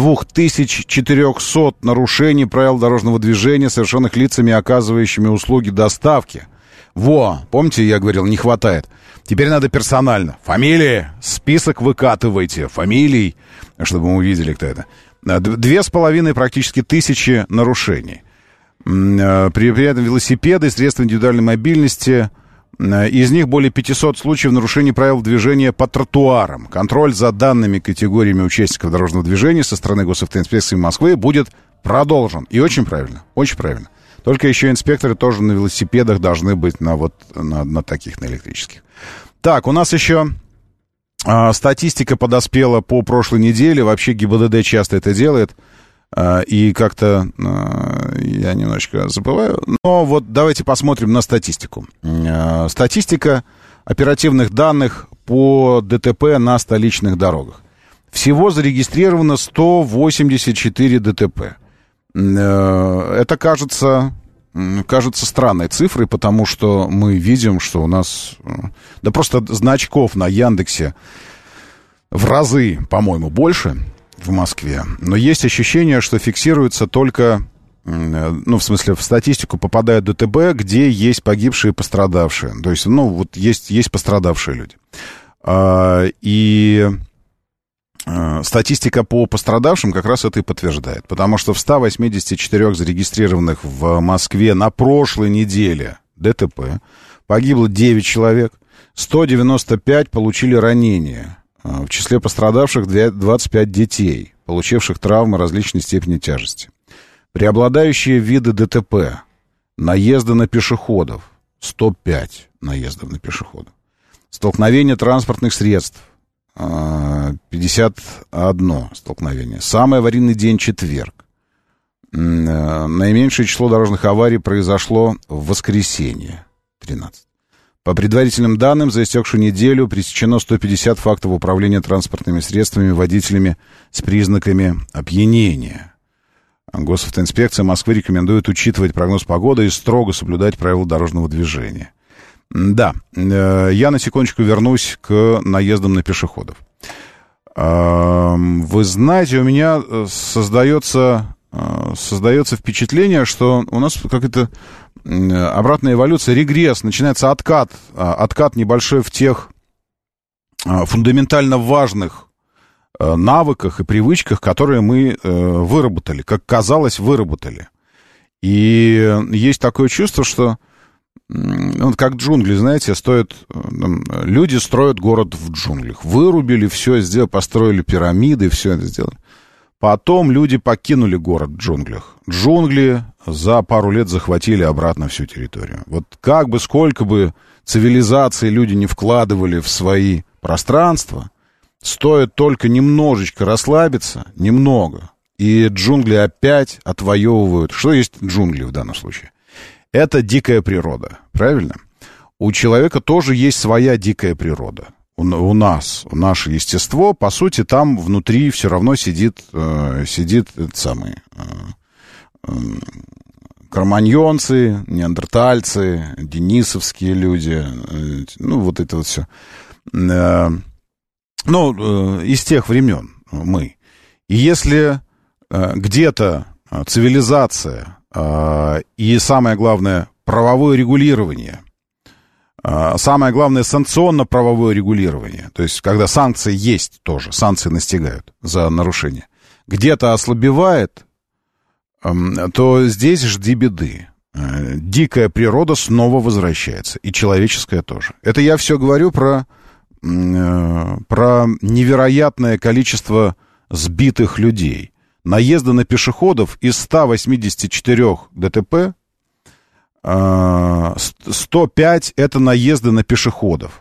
2400 нарушений правил дорожного движения, совершенных лицами, оказывающими услуги доставки. Помните, я говорил, не хватает. Теперь надо персонально. Фамилии, список выкатывайте, фамилий, чтобы мы увидели, кто это. 2500 практически тысячи нарушений. При этом велосипеды, средства индивидуальной мобильности, из них более 500 случаев нарушений правил движения по тротуарам. Контроль за данными категориями участников дорожного движения со стороны госавтоинспекции Москвы будет продолжен. И очень правильно, очень правильно. Только еще инспекторы тоже на велосипедах должны быть на таких, на электрических. Так, у нас еще статистика подоспела по прошлой неделе. Вообще ГИБДД часто это делает. И как-то я немножечко забываю. Но вот давайте посмотрим на статистику. Статистика оперативных данных по ДТП на столичных дорогах. Всего зарегистрировано 184 ДТП. Это кажется странной цифрой, потому что мы видим, что у нас... Да просто значков на Яндексе в разы, по-моему, больше в Москве. Но есть ощущение, что фиксируется только... в смысле, в статистику попадают ДТП, где есть погибшие и пострадавшие. То есть, есть пострадавшие люди. И статистика по пострадавшим как раз это и подтверждает. Потому что в 184 зарегистрированных в Москве на прошлой неделе ДТП погибло 9 человек, 195 получили ранения. В числе пострадавших 25 детей, получивших травмы различной степени тяжести. Преобладающие виды ДТП. Наезды на пешеходов. 105 наездов на пешеходов. Столкновение транспортных средств. 51 столкновение. Самый аварийный день — четверг. Наименьшее число дорожных аварий произошло в воскресенье. 13. По предварительным данным, за истекшую неделю пресечено 150 фактов управления транспортными средствами водителями с признаками опьянения. Госавтоинспекция Москвы рекомендует учитывать прогноз погоды и строго соблюдать правила дорожного движения. Да, я на секундочку вернусь к наездам на пешеходов. Вы знаете, у меня создается впечатление, что у нас какая-то обратная эволюция, регресс, начинается откат небольшой в тех фундаментально важных навыках и привычках, которые мы выработали, как казалось, выработали. И есть такое чувство, что как джунгли, знаете, люди строят город в джунглях. Вырубили все, сделали, построили пирамиды, все это сделали. Потом люди покинули город в джунглях. Джунгли за пару лет захватили обратно всю территорию. Вот сколько бы цивилизаций люди не вкладывали в свои пространства, стоит только немножечко расслабиться, немного, и джунгли опять отвоевывают. Что есть джунгли в данном случае? Это дикая природа, правильно? У человека тоже есть своя дикая природа. У нас, наше естество, по сути, там внутри все равно сидит кроманьонцы, неандертальцы, денисовские люди, вот это вот все. Из тех времен мы. И если где-то цивилизация и, самое главное, правовое регулирование, самое главное, санкционно-правовое регулирование, то есть когда санкции есть тоже, санкции настигают за нарушение, где-то ослабевает, то здесь жди беды. Дикая природа снова возвращается, и человеческая тоже. Это я все говорю про невероятное количество сбитых людей. Наезды на пешеходов из 184 ДТП 105 это наезды на пешеходов.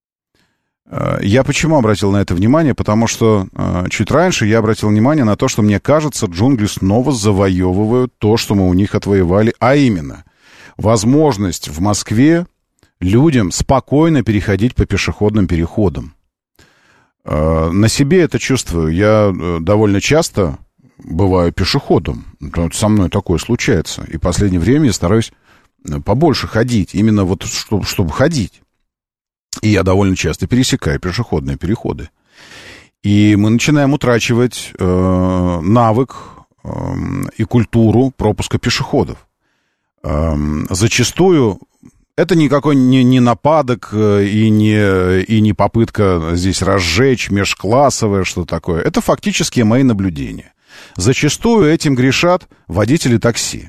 Я почему обратил на это внимание? Потому что чуть раньше я обратил внимание на то, что, мне кажется, джунгли снова завоевывают то, что мы у них отвоевали, а именно возможность в Москве людям спокойно переходить по пешеходным переходам. На себе это чувствую. Я довольно часто бываю пешеходом. Со мной такое случается. И в последнее время я стараюсь побольше ходить. Именно вот чтобы ходить. И я довольно часто пересекаю пешеходные переходы. И мы начинаем утрачивать навык и культуру пропуска пешеходов. Зачастую это никакой не нападок и не попытка здесь разжечь межклассовое, что такое. Это фактически мои наблюдения. Зачастую этим грешат водители такси.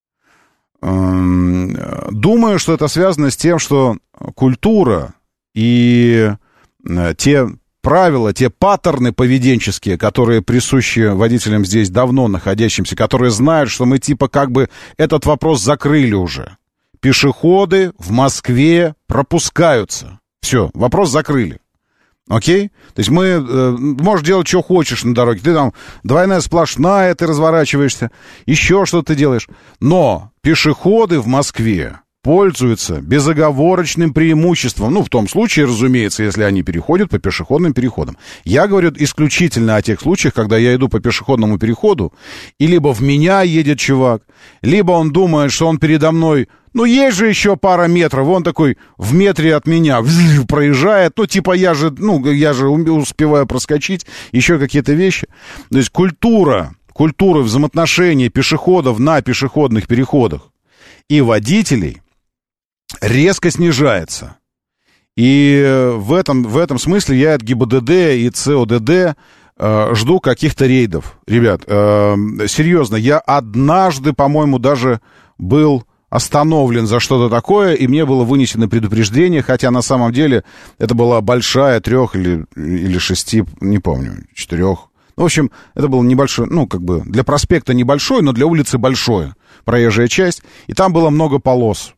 Думаю, что это связано с тем, что культура и те правила, те паттерны поведенческие, которые присущи водителям здесь давно находящимся, которые знают, что мы типа как бы этот вопрос закрыли уже. Пешеходы в Москве пропускаются. Все, вопрос закрыли. Окей? То есть можешь делать, что хочешь на дороге. Ты там двойная сплошная, ты разворачиваешься, еще что-то делаешь. Но пешеходы в Москве пользуются безоговорочным преимуществом. Ну, в том случае, разумеется, если они переходят по пешеходным переходам. Я говорю исключительно о тех случаях, когда я иду по пешеходному переходу, и либо в меня едет чувак, либо он думает, что он передо мной, ну, есть же еще пара метров, он такой в метре от меня проезжает, ну, типа я же успеваю проскочить, еще какие-то вещи. То есть культура взаимоотношений пешеходов на пешеходных переходах и водителей резко снижается. И в этом смысле я от ГИБДД и ЦОДД жду каких-то рейдов. Ребят, серьезно, я однажды, по-моему, даже был остановлен за что-то такое, и мне было вынесено предупреждение, хотя на самом деле это была большая 3 или 6, не помню, 4. Ну, в общем, это было небольшое, ну, как бы для проспекта небольшой, но для улицы большое, проезжая часть, и там было много полос.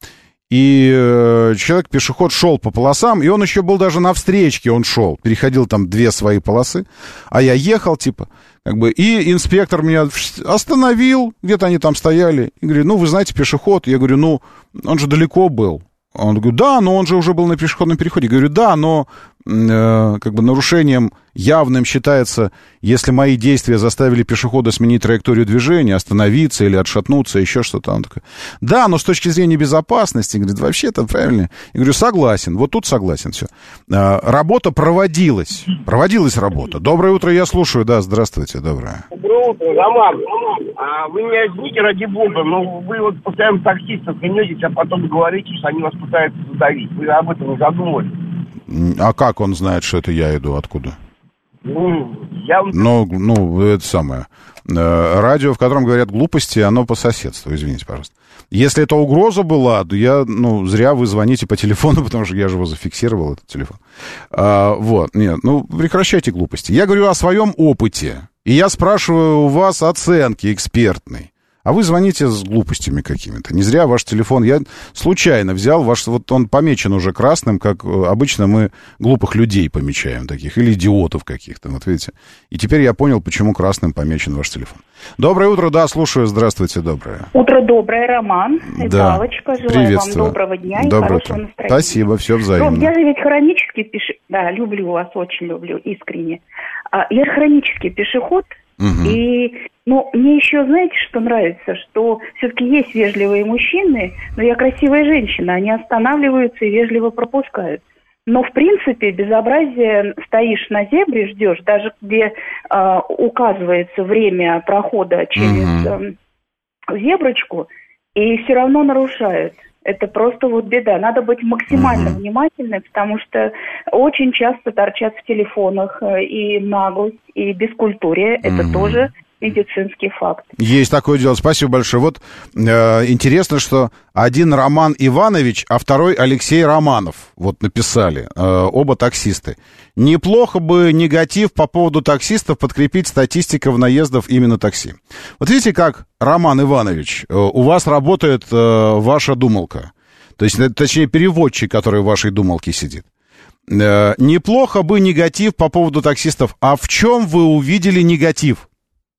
И человек-пешеход шел по полосам, и он еще был даже на встречке, он шел, переходил там 2 свои полосы, а я ехал, типа, как бы, и инспектор меня остановил, где-то они там стояли, и говорит, ну, вы знаете, пешеход, я говорю, ну, он же далеко был. Он говорит, да, но он же уже был на пешеходном переходе. Я говорю, да, но как бы нарушением явным считается, если мои действия заставили пешехода сменить траекторию движения, остановиться или отшатнуться, еще что-то. Он такой, да, но с точки зрения безопасности, говорит, вообще-то правильно. Я говорю, согласен, вот тут согласен, все. Работа проводилась работа. Доброе утро, я слушаю, да, здравствуйте, доброе. Доброе утро, Роман. Вы меня извините, ради бога, но вы вот постоянно таксистов гнетите, а потом говорите, что они вас пытаются задавить. Вы об этом не задумывались? А как он знает, что это я иду? Откуда? Я... Ну, это самое. Радио, в котором говорят глупости, оно по соседству, извините, пожалуйста. Если это угроза была, то зря вы звоните по телефону, потому что я же его зафиксировал, этот телефон. Вот, нет, прекращайте глупости. Я говорю о своем опыте, и я спрашиваю у вас оценки экспертной. А вы звоните с глупостями какими-то. Не зря ваш телефон. Я случайно взял ваш... Вот он помечен уже красным, как обычно мы глупых людей помечаем таких. Или идиотов каких-то. Вот видите. И теперь я понял, почему красным помечен ваш телефон. Доброе утро. Да, слушаю. Здравствуйте. Доброе. Утро доброе, Роман. Да. Галочка. Желаю вам доброго дня и хорошего настроения. Спасибо. Все взаимно. Ром, я же ведь хронический пешеход. Да, люблю вас, очень люблю, искренне. Я же хронический пешеход. Угу. И, мне еще, знаете, что нравится? Что все-таки есть вежливые мужчины, но я красивая женщина, они останавливаются и вежливо пропускают. Но, в принципе, безобразие, стоишь на зебре, ждешь, даже где указывается время прохода через зеброчку, и все равно нарушают. Это просто вот беда. Надо быть максимально внимательным, потому что очень часто торчат в телефонах и наглость, и бескультурие. Это тоже медицинский факт. Есть такое дело. Спасибо большое. Вот интересно, что один Роман Иванович, а второй Алексей Романов вот написали. Оба таксисты. Неплохо бы негатив по поводу таксистов подкрепить статистикой наездов именно такси. Вот видите, как, Роман Иванович, у вас работает ваша думалка. То есть, точнее, переводчик, который в вашей думалке сидит. Неплохо бы негатив по поводу таксистов. А в чем вы увидели негатив?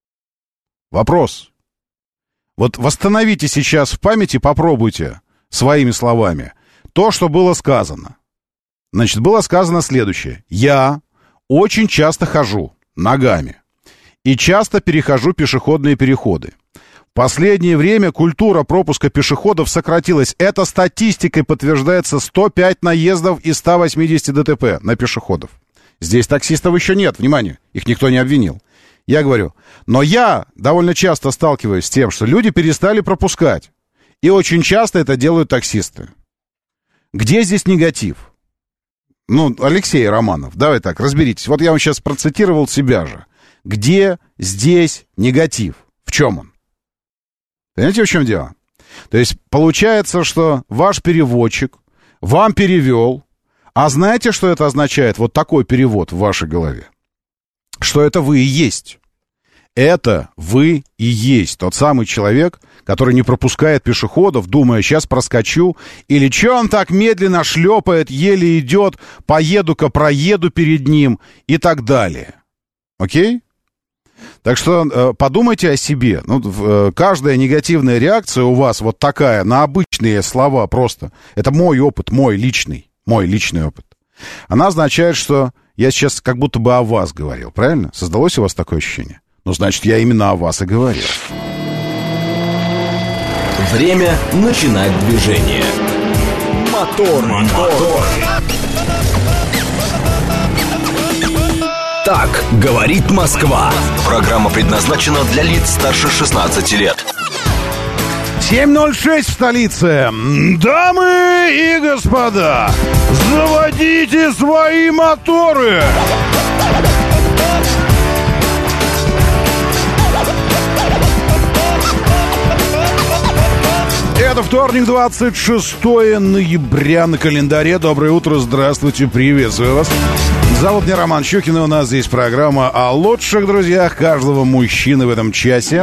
Вопрос. Вот восстановите сейчас в памяти, попробуйте своими словами то, что было сказано. Значит, было сказано следующее. Я очень часто хожу ногами и часто перехожу пешеходные переходы. В последнее время культура пропуска пешеходов сократилась. Это статистикой подтверждается 105 наездов и 180 ДТП на пешеходов. Здесь таксистов еще нет, внимание, их никто не обвинил. Я говорю, но я довольно часто сталкиваюсь с тем, что люди перестали пропускать. И очень часто это делают таксисты. Где здесь негатив? Ну, Алексей Романов, давай так, разберитесь. Вот я вам сейчас процитировал себя же. Где здесь негатив? В чем он? Понимаете, в чем дело? То есть получается, что ваш переводчик вам перевел, а знаете, что это означает, вот такой перевод в вашей голове? Что это вы и есть. Это вы и есть тот самый человек, который не пропускает пешеходов, думая, сейчас проскочу, или че он так медленно шлепает, еле идет, поеду-ка проеду перед ним и так далее. Окей? Так что подумайте о себе. Ну, каждая негативная реакция у вас вот такая, на обычные слова просто. Это мой опыт, мой личный опыт. Она означает, что я сейчас как будто бы о вас говорил, правильно? Создалось у вас такое ощущение? Ну, значит, я именно о вас и говорил. Время начинать движение. Мотор. Так говорит Москва. Программа предназначена для лиц старше 16 лет. 7:06 в столице. Дамы и господа, заводите свои моторы. Это вторник, 26 ноября на календаре. Доброе утро, здравствуйте, приветствую вас. Зовут меня Роман Щукин, и у нас здесь программа о лучших друзьях каждого мужчины в этом часе.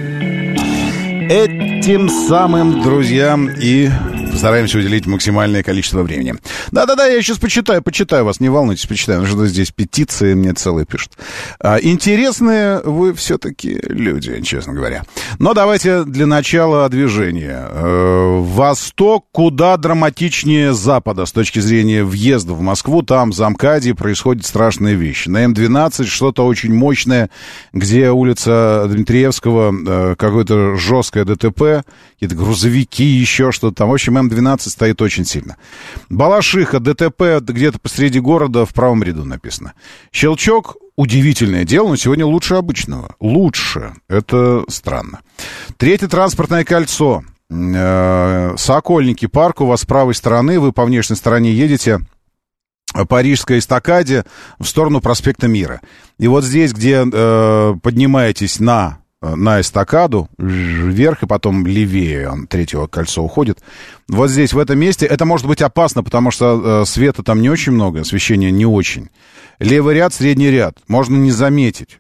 Этим самым друзьям и постараемся уделить максимальное количество времени. Да-да-да, я сейчас почитаю вас, не волнуйтесь, почитаю. Потому что здесь петиции мне целые пишут. Интересные вы все-таки люди, честно говоря. Но давайте для начала о движении. Восток куда драматичнее Запада с точки зрения въезда в Москву. Там, за МКАДе, происходят страшные вещи. На М12 что-то очень мощное, где улица Дмитриевского, какое-то жесткое ДТП, какие-то грузовики, еще что-то там. В общем, М12 стоит очень сильно. Балашиха, ДТП где-то посреди города, в правом ряду написано. Щелчок, удивительное дело, но сегодня лучше обычного. Лучше. Это странно. Третье транспортное кольцо. Сокольники парк у вас с правой стороны. Вы по внешней стороне едете по Рижской эстакаде в сторону проспекта Мира. И вот здесь, где поднимаетесь на эстакаду, вверх, и потом левее третьего кольцо уходит. Вот здесь, в этом месте, это может быть опасно, потому что света там не очень много, освещения не очень. Левый ряд, средний ряд, можно не заметить.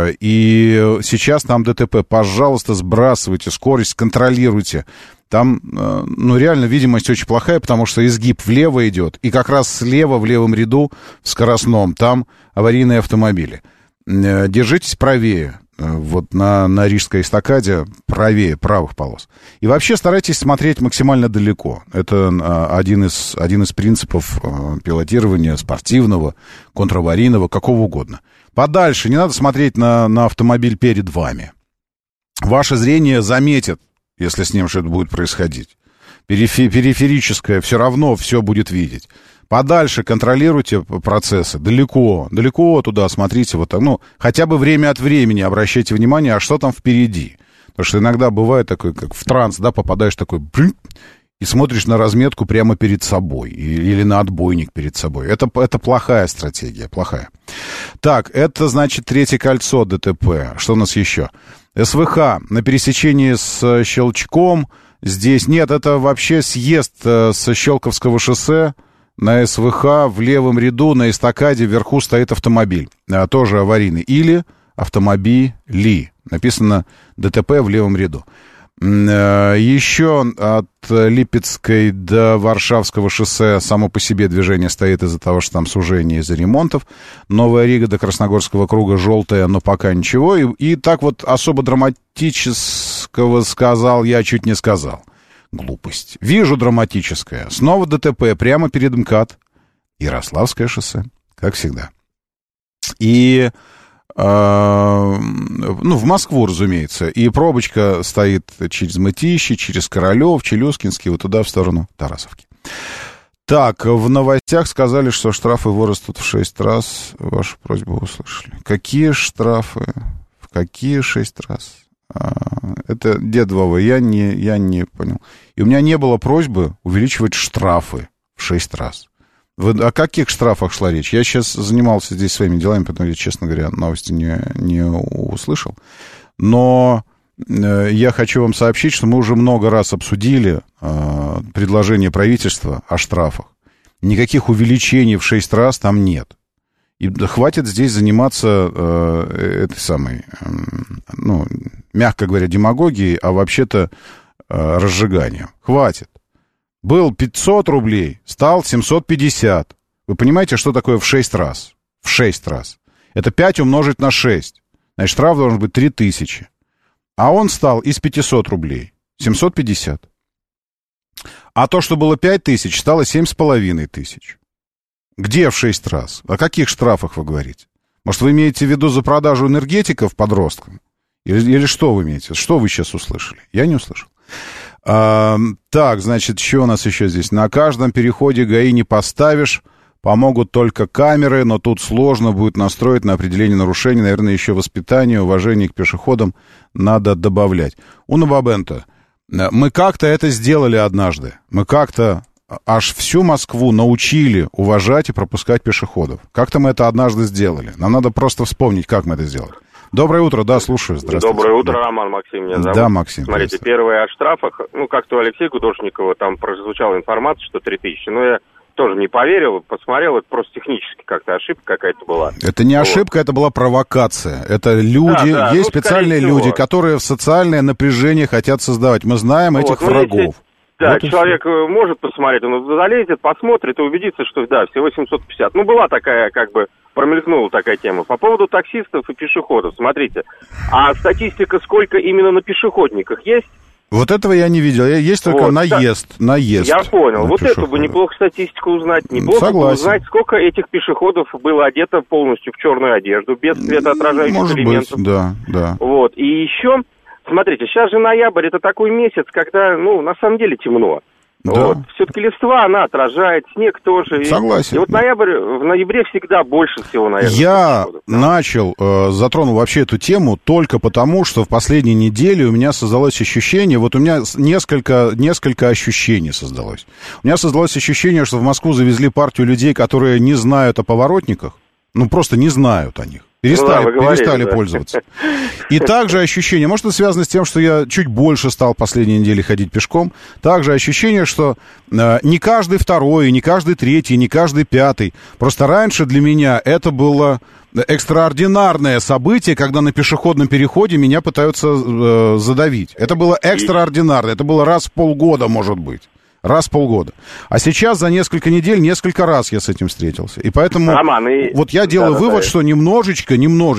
И сейчас там ДТП. Пожалуйста, сбрасывайте скорость, контролируйте. Там, реально видимость очень плохая, потому что изгиб влево идет, и как раз слева, в левом ряду, в скоростном, там аварийные автомобили. Держитесь правее. Вот на Рижской эстакаде правее правых полос. И вообще старайтесь смотреть максимально далеко. Это один из принципов пилотирования спортивного, контраварийного, какого угодно. Подальше, не надо смотреть на автомобиль перед вами. Ваше зрение заметит, если с ним что-то будет происходить. Периферическое все равно все будет видеть. Подальше контролируйте процессы, далеко туда смотрите, вот так, хотя бы время от времени обращайте внимание, а что там впереди. Потому что иногда бывает такой, как в транс, да, попадаешь такой, и смотришь на разметку прямо перед собой, или на отбойник перед собой. Это плохая стратегия, плохая. Так, это, значит, третье кольцо ДТП. Что у нас еще? СВХ на пересечении с Щелчком. Здесь нет, это вообще съезд со Щелковского шоссе. На СВХ в левом ряду на эстакаде вверху стоит автомобиль, тоже аварийный. Или автомобили. Написано ДТП в левом ряду. Еще от Липецкой до Варшавского шоссе само по себе движение стоит из-за того, что там сужение из-за ремонтов. Новая Рига до Красногорского круга желтая, но пока ничего. И так вот особо драматического сказал я чуть не сказал. Глупость. Вижу драматическое. Снова ДТП прямо перед МКАД. Ярославское шоссе, как всегда. И, в Москву, разумеется. И пробочка стоит через Мытищи, через Королев, Челюскинский, вот туда, в сторону Тарасовки. Так, в новостях сказали, что штрафы вырастут в 6 раз. Вашу просьбу услышали. Какие штрафы? В какие 6 раз? Это дедово, я не понял. И у меня не было просьбы увеличивать штрафы в 6 раз. О каких штрафах шла речь? Я сейчас занимался здесь своими делами, поэтому я, честно говоря, новости не услышал. Но я хочу вам сообщить, что мы уже много раз обсудили предложение правительства о штрафах. Никаких увеличений в 6 раз там нет. И хватит здесь заниматься этой самой, мягко говоря, демагогией, а вообще-то разжиганием. Хватит. Был 500 рублей, стал 750. Вы понимаете, что такое в 6 раз? В 6 раз. Это 5 умножить на 6. Значит, штраф должен быть 3000. А он стал из 500 рублей 750. А то, что было 5000, стало 7500. Где в 6 раз? О каких штрафах вы говорите? Может, вы имеете в виду за продажу энергетиков подросткам? Или что вы имеете? Что вы сейчас услышали? Я не услышал. Так, значит, что у нас еще здесь? На каждом переходе ГАИ не поставишь. Помогут только камеры, но тут сложно будет настроить на определение нарушений. Наверное, еще воспитание, уважение к пешеходам надо добавлять. Уна Бабенто, мы как-то это сделали однажды. Мы как-то аж всю Москву научили уважать и пропускать пешеходов. Как-то мы это однажды сделали. Нам надо просто вспомнить, как мы это сделали. Доброе утро, да, слушаю. Здравствуйте. Доброе утро, Роман, Максим меня зовут. Да, Максим. Смотрите, первое о штрафах. Как-то у Алексея Гудошникова там прозвучала информация, что 3000. Но я тоже не поверил, посмотрел, это просто технически как-то ошибка какая-то была. Это не ошибка, это была провокация. Это люди, есть специальные люди, которые в социальное напряжение хотят создавать. Мы знаем этих врагов. Да, человек может посмотреть, он залезет, посмотрит и убедится, что да, всего 750. Была такая, промелькнула такая тема. По поводу таксистов и пешеходов, смотрите, а статистика сколько именно на пешеходниках есть? Вот этого я не видел, есть только наезд. Я понял, вот это бы неплохо статистику узнать, неплохо бы узнать, сколько этих пешеходов было одето полностью в черную одежду, без светоотражающих элементов. Быть, да. И еще... Смотрите, сейчас же ноябрь, это такой месяц, когда, на самом деле темно. Да. Все-таки листва, она отражает, снег тоже. Согласен. И в ноябре всегда больше всего, наверное. Я затронул вообще эту тему только потому, что в последние недели у меня создалось ощущение, у меня несколько ощущений создалось. У меня создалось ощущение, что в Москву завезли партию людей, которые не знают о поворотниках, просто не знают о них. Перестали пользоваться. И также ощущение, может, это связано с тем, что я чуть больше стал последние недели ходить пешком, также ощущение, что не каждый второй, не каждый третий, не каждый пятый. Просто раньше для меня это было экстраординарное событие, когда на пешеходном переходе меня пытаются задавить. Это было экстраординарно, это было раз в полгода, может быть. Раз в полгода. А сейчас за несколько недель, несколько раз я с этим встретился. И поэтому я делаю вывод, что немножечко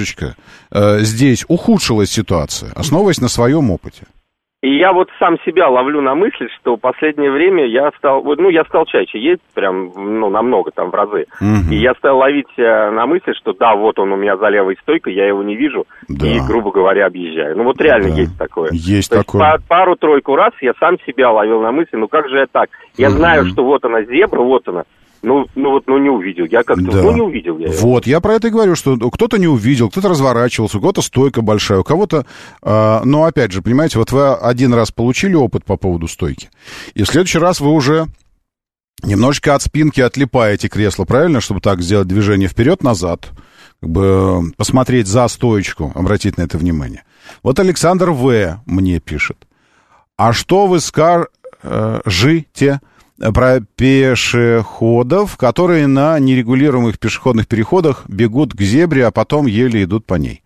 здесь ухудшилась ситуация, основываясь на своем опыте. И я сам себя ловлю на мысли, что в последнее время я стал чаще ездить, прям, намного, там, в разы. Угу. И я стал ловить на мысли, что он у меня за левой стойкой, я его не вижу, и, грубо говоря, объезжаю. Реально есть такое. Есть такое. Есть пару-тройку раз я сам себя ловил на мысли, как же я так? Я знаю, что она зебра, она. Не увидел. Я как-то, не увидел я его. Я про это и говорю, что кто-то не увидел, кто-то разворачивался, у кого-то стойка большая, у кого-то... но, опять же, понимаете, вы один раз получили опыт по поводу стойки, и в следующий раз вы уже немножечко от спинки отлипаете кресло, правильно, чтобы так сделать движение вперед-назад, посмотреть за стоечку, обратить на это внимание. Александр В. мне пишет. А что вы скажете... про пешеходов, которые на нерегулируемых пешеходных переходах бегут к зебре, а потом еле идут по ней.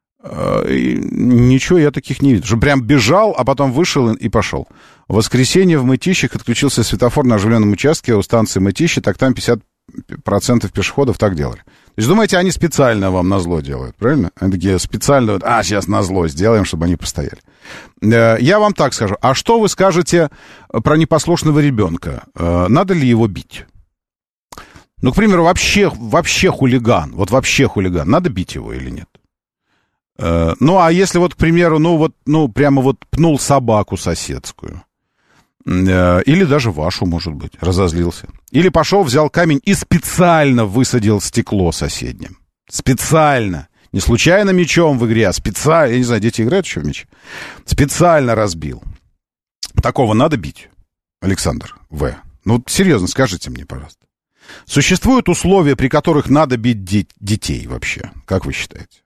Ничего я таких не видел. Что прям бежал, а потом вышел и пошел. В воскресенье в Мытищах отключился светофор на оживленном участке у станции Мытищи, так там 50% пешеходов так делали. То есть, думаете, они специально вам назло делают, правильно? Они такие специально, сейчас назло сделаем, чтобы они постояли. Я вам так скажу. А что вы скажете про непослушного ребенка? Надо ли его бить? Ну, к примеру, вообще хулиган. Вот вообще хулиган. Надо бить его или нет? Ну, а если вот, к примеру, прямо вот пнул собаку соседскую. Или даже вашу, может быть, разозлился. Или пошел, взял камень и специально высадил стекло соседним. Специально. Не случайно мячом в игре, а специально. Я не знаю, дети играют еще в мяч. Специально разбил. Такого надо бить, Александр В. Ну, серьезно, скажите мне, пожалуйста. Существуют условия, при которых надо бить детей вообще? Как вы считаете?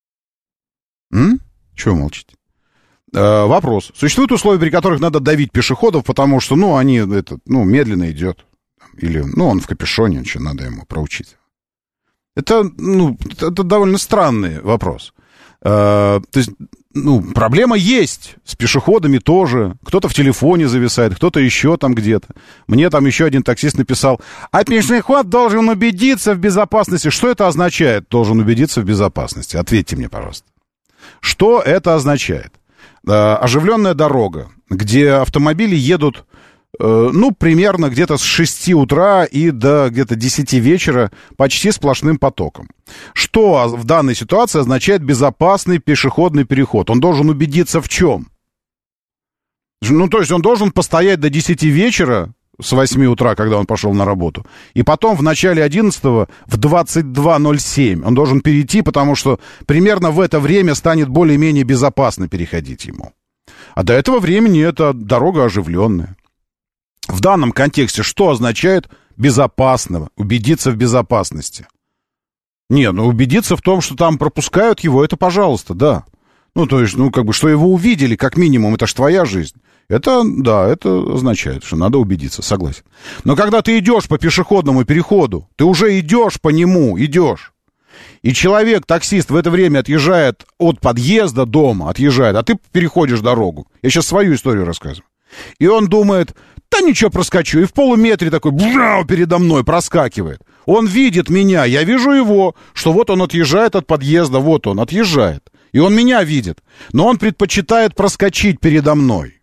Чего молчите? Вопрос. Существуют условия, при которых надо давить пешеходов, потому что, медленно идет. Или, он в капюшоне, ничего, надо ему проучить. Это довольно странный вопрос. То есть, проблема есть. С пешеходами тоже. Кто-то в телефоне зависает, кто-то еще там где-то. Мне там еще один таксист написал: а пешеход должен убедиться в безопасности. Что это означает, должен убедиться в безопасности? Ответьте мне, пожалуйста. Что это означает? Оживленная дорога, где автомобили едут, примерно где-то с 6 утра и до где-то 10 вечера почти сплошным потоком. Что в данной ситуации означает безопасный пешеходный переход? Он должен убедиться в чем? То есть он должен постоять до 10 вечера, с 8 утра, когда он пошел на работу, и потом в начале 11-го в 22:07 он должен перейти, потому что примерно в это время станет более-менее безопасно переходить ему. А до этого времени это дорога оживленная. В данном контексте что означает безопасно, убедиться в безопасности? Убедиться в том, что там пропускают его, это пожалуйста, да. Что его увидели, как минимум, это ж твоя жизнь. Это означает, что надо убедиться, согласен. Но когда ты идешь по пешеходному переходу, ты уже идешь по нему, и человек, таксист, в это время отъезжает от подъезда дома, а ты переходишь дорогу. Я сейчас свою историю рассказываю. И он думает: да ничего, проскочу. И в полуметре такой передо мной проскакивает. Он видит меня, я вижу его, что вот он отъезжает от подъезда, вот он отъезжает. И он меня видит. Но он предпочитает проскочить передо мной.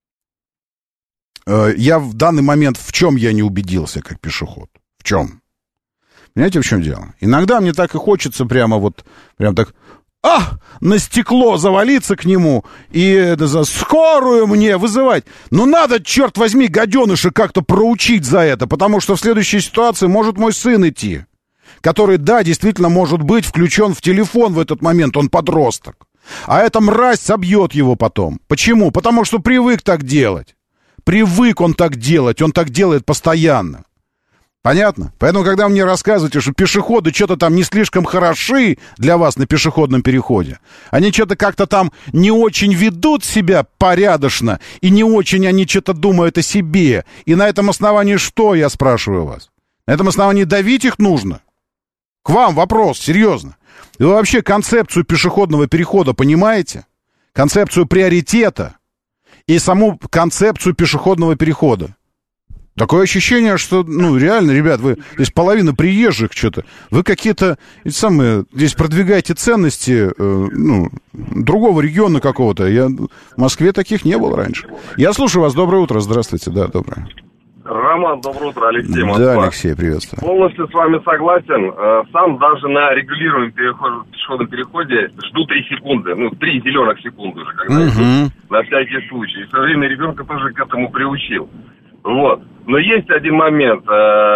Я в данный момент в чем я не убедился как пешеход? В чем? Понимаете, в чем дело? Иногда мне так и хочется прям так на стекло завалиться к нему и скорую мне вызывать. Надо, черт возьми, гаденыша как-то проучить за это, потому что в следующей ситуации может мой сын идти, который, да, действительно может быть включен в телефон в этот момент, он подросток. А эта мразь собьет его потом. Почему? Потому что привык так делать. Привык он так делает постоянно. Понятно? Поэтому, когда мне рассказываете, что пешеходы что-то там не слишком хороши для вас на пешеходном переходе, они что-то как-то там не очень ведут себя порядочно, и не очень они что-то думают о себе. И на этом основании что, я спрашиваю вас? На этом основании давить их нужно? К вам вопрос, серьезно. Вы вообще концепцию пешеходного перехода понимаете? Концепцию приоритета и саму концепцию пешеходного перехода. Такое ощущение, что, реально, ребят, вы здесь половина приезжих что-то. Вы какие-то здесь продвигаете ценности, другого региона какого-то. В Москве таких не было раньше. Я слушаю вас. Доброе утро. Здравствуйте. Да, доброе. Роман, доброе утро. Алексей, Москва. Да, Алексей, приветствую. Полностью с вами согласен. Сам даже на регулируемом пешеходном переходе жду 3 секунды. 3 зеленых секунды уже, когда иду, на всякий случай. И в свое время ребенка тоже к этому приучил. Вот. Но есть один момент.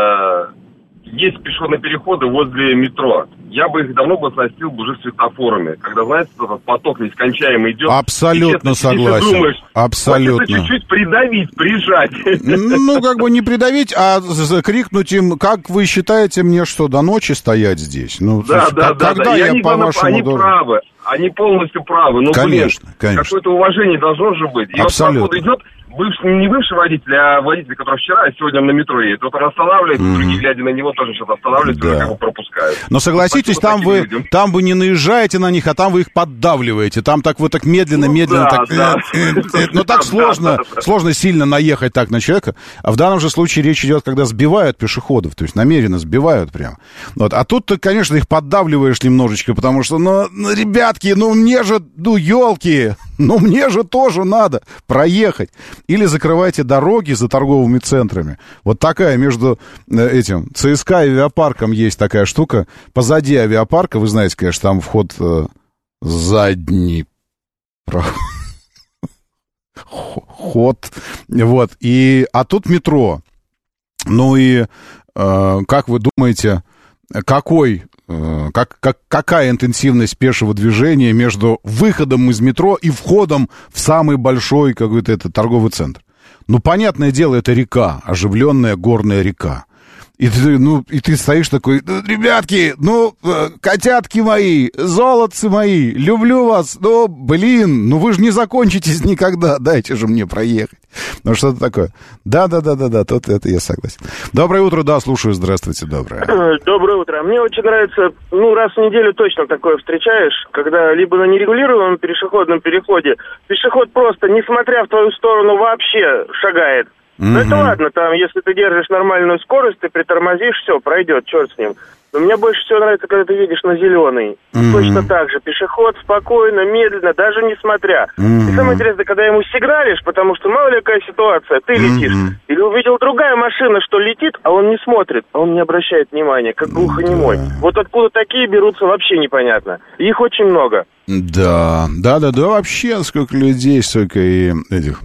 Есть пешеходные переходы возле метро. Я бы их давно бы оснастил уже светофорами. Когда, знаете, этот поток нескончаемый идет. Абсолютно согласен. Ты думаешь, абсолютно. Вот это чуть-чуть придавить, прижать. Не придавить, а крикнуть им: как вы считаете мне, что до ночи стоять здесь? Да. Когда я, по-вашему, они правы. Они полностью правы. Но, конечно. Какое-то уважение должно же быть. И абсолютно. Вот идет не бывший водитель, а водитель, который вчера, а сегодня на метро едет. Вот он останавливается, другие, глядя на него, тоже что-то останавливаются, уже как бы пропускают. Но согласитесь, там вы не наезжаете на них, а там вы их поддавливаете. Там так вы так медленно. Но так сложно сильно наехать так на человека. А в данном же случае речь идет, когда сбивают пешеходов, то есть намеренно сбивают прям. Вот. А тут ты, конечно, их поддавливаешь немножечко, потому что, ребятки, мне же, елки. Но мне же тоже надо проехать. Или закрывайте дороги за торговыми центрами. Вот такая между этим ЦСКА и авиапарком есть такая штука. Позади авиапарка, вы знаете, конечно, там вход задний ход. Вот. А тут метро. Ну и как вы думаете, какая интенсивность пешего движения между выходом из метро и входом в самый большой какой-то торговый центр? Ну, понятное дело, это река, оживленная горная река. И ты стоишь такой: ребятки, котятки мои, золотцы мои, люблю вас, вы же не закончитесь никогда, дайте же мне проехать. Ну, что-то такое. Да, тут это я согласен. Доброе утро, да, слушаю, здравствуйте, доброе. Доброе утро. Мне очень нравится, раз в неделю точно такое встречаешь, когда либо на нерегулируемом пешеходном переходе пешеход просто, несмотря в твою сторону, вообще шагает. Ну, это ладно, там, если ты держишь нормальную скорость, ты притормозишь, все, пройдет, черт с ним. Но мне больше всего нравится, когда ты едешь на зеленый. Точно так же. Пешеход спокойно, медленно, даже не смотря. И самое интересное, когда ему сигналишь, потому что мало ли какая ситуация, ты летишь. Или увидел другая машина, что летит, а он не смотрит, а он не обращает внимания, как глухонемой. Вот откуда такие берутся, вообще непонятно. Их очень много. Да, вообще, сколько людей, столько и этих...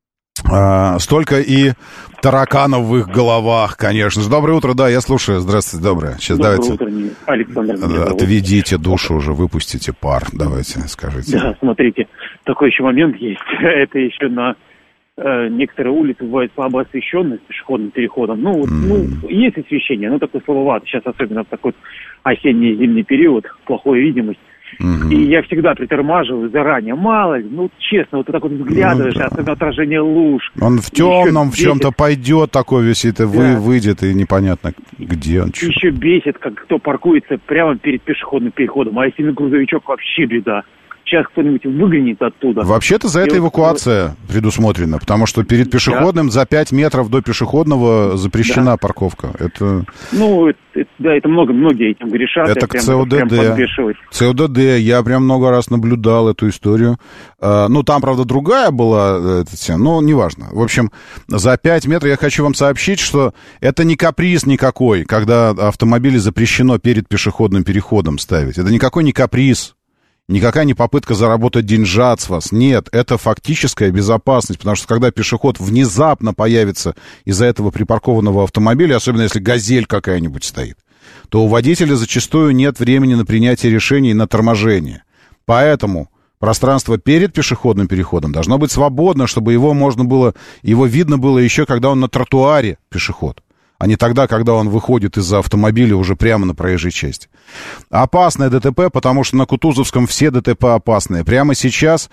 столько и тараканов в их головах, конечно же. Доброе утро, да, я слушаю. Здравствуйте, доброе. Сейчас давайте. Утро, Александр. Отведите душу уже, выпустите пар. Давайте, скажите. Да, смотрите, такой еще момент есть. Это еще на некоторые улицы бывает слабо освещенные с пешеходным переходом. Есть освещение, но такое слабовато. Сейчас особенно в такой осенний зимний период, плохая видимость. И я всегда притормаживаю заранее. Мало ли, честно, вот ты так вот взглядываешь, особенно отражение луж. Он в темном, в чем-то пойдет такой весь, выйдет, и непонятно, где он. Еще бесит, как кто паркуется прямо перед пешеходным переходом. А если на грузовичок, вообще беда. Сейчас кто-нибудь выгонит оттуда. Вообще-то за это эвакуация предусмотрена, потому что перед пешеходным за 5 метров до пешеходного запрещена парковка. Это... это многие этим грешат. Это к ЦОДД. ЦОДД, я прям много раз наблюдал эту историю. Там, правда, другая была, неважно. В общем, за 5 метров я хочу вам сообщить, что это не каприз никакой, когда автомобили запрещено перед пешеходным переходом ставить. Это никакой не каприз. Никакая не попытка заработать деньжат с вас. Нет, это фактическая безопасность, потому что когда пешеход внезапно появится из-за этого припаркованного автомобиля, особенно если «Газель» какая-нибудь стоит, то у водителя зачастую нет времени на принятие решений и на торможение. Поэтому пространство перед пешеходным переходом должно быть свободно, чтобы его видно было еще, когда он на тротуаре, пешеход, а не тогда, когда он выходит из-за автомобиля уже прямо на проезжей части. Опасное ДТП, потому что на Кутузовском все ДТП опасные. Прямо сейчас,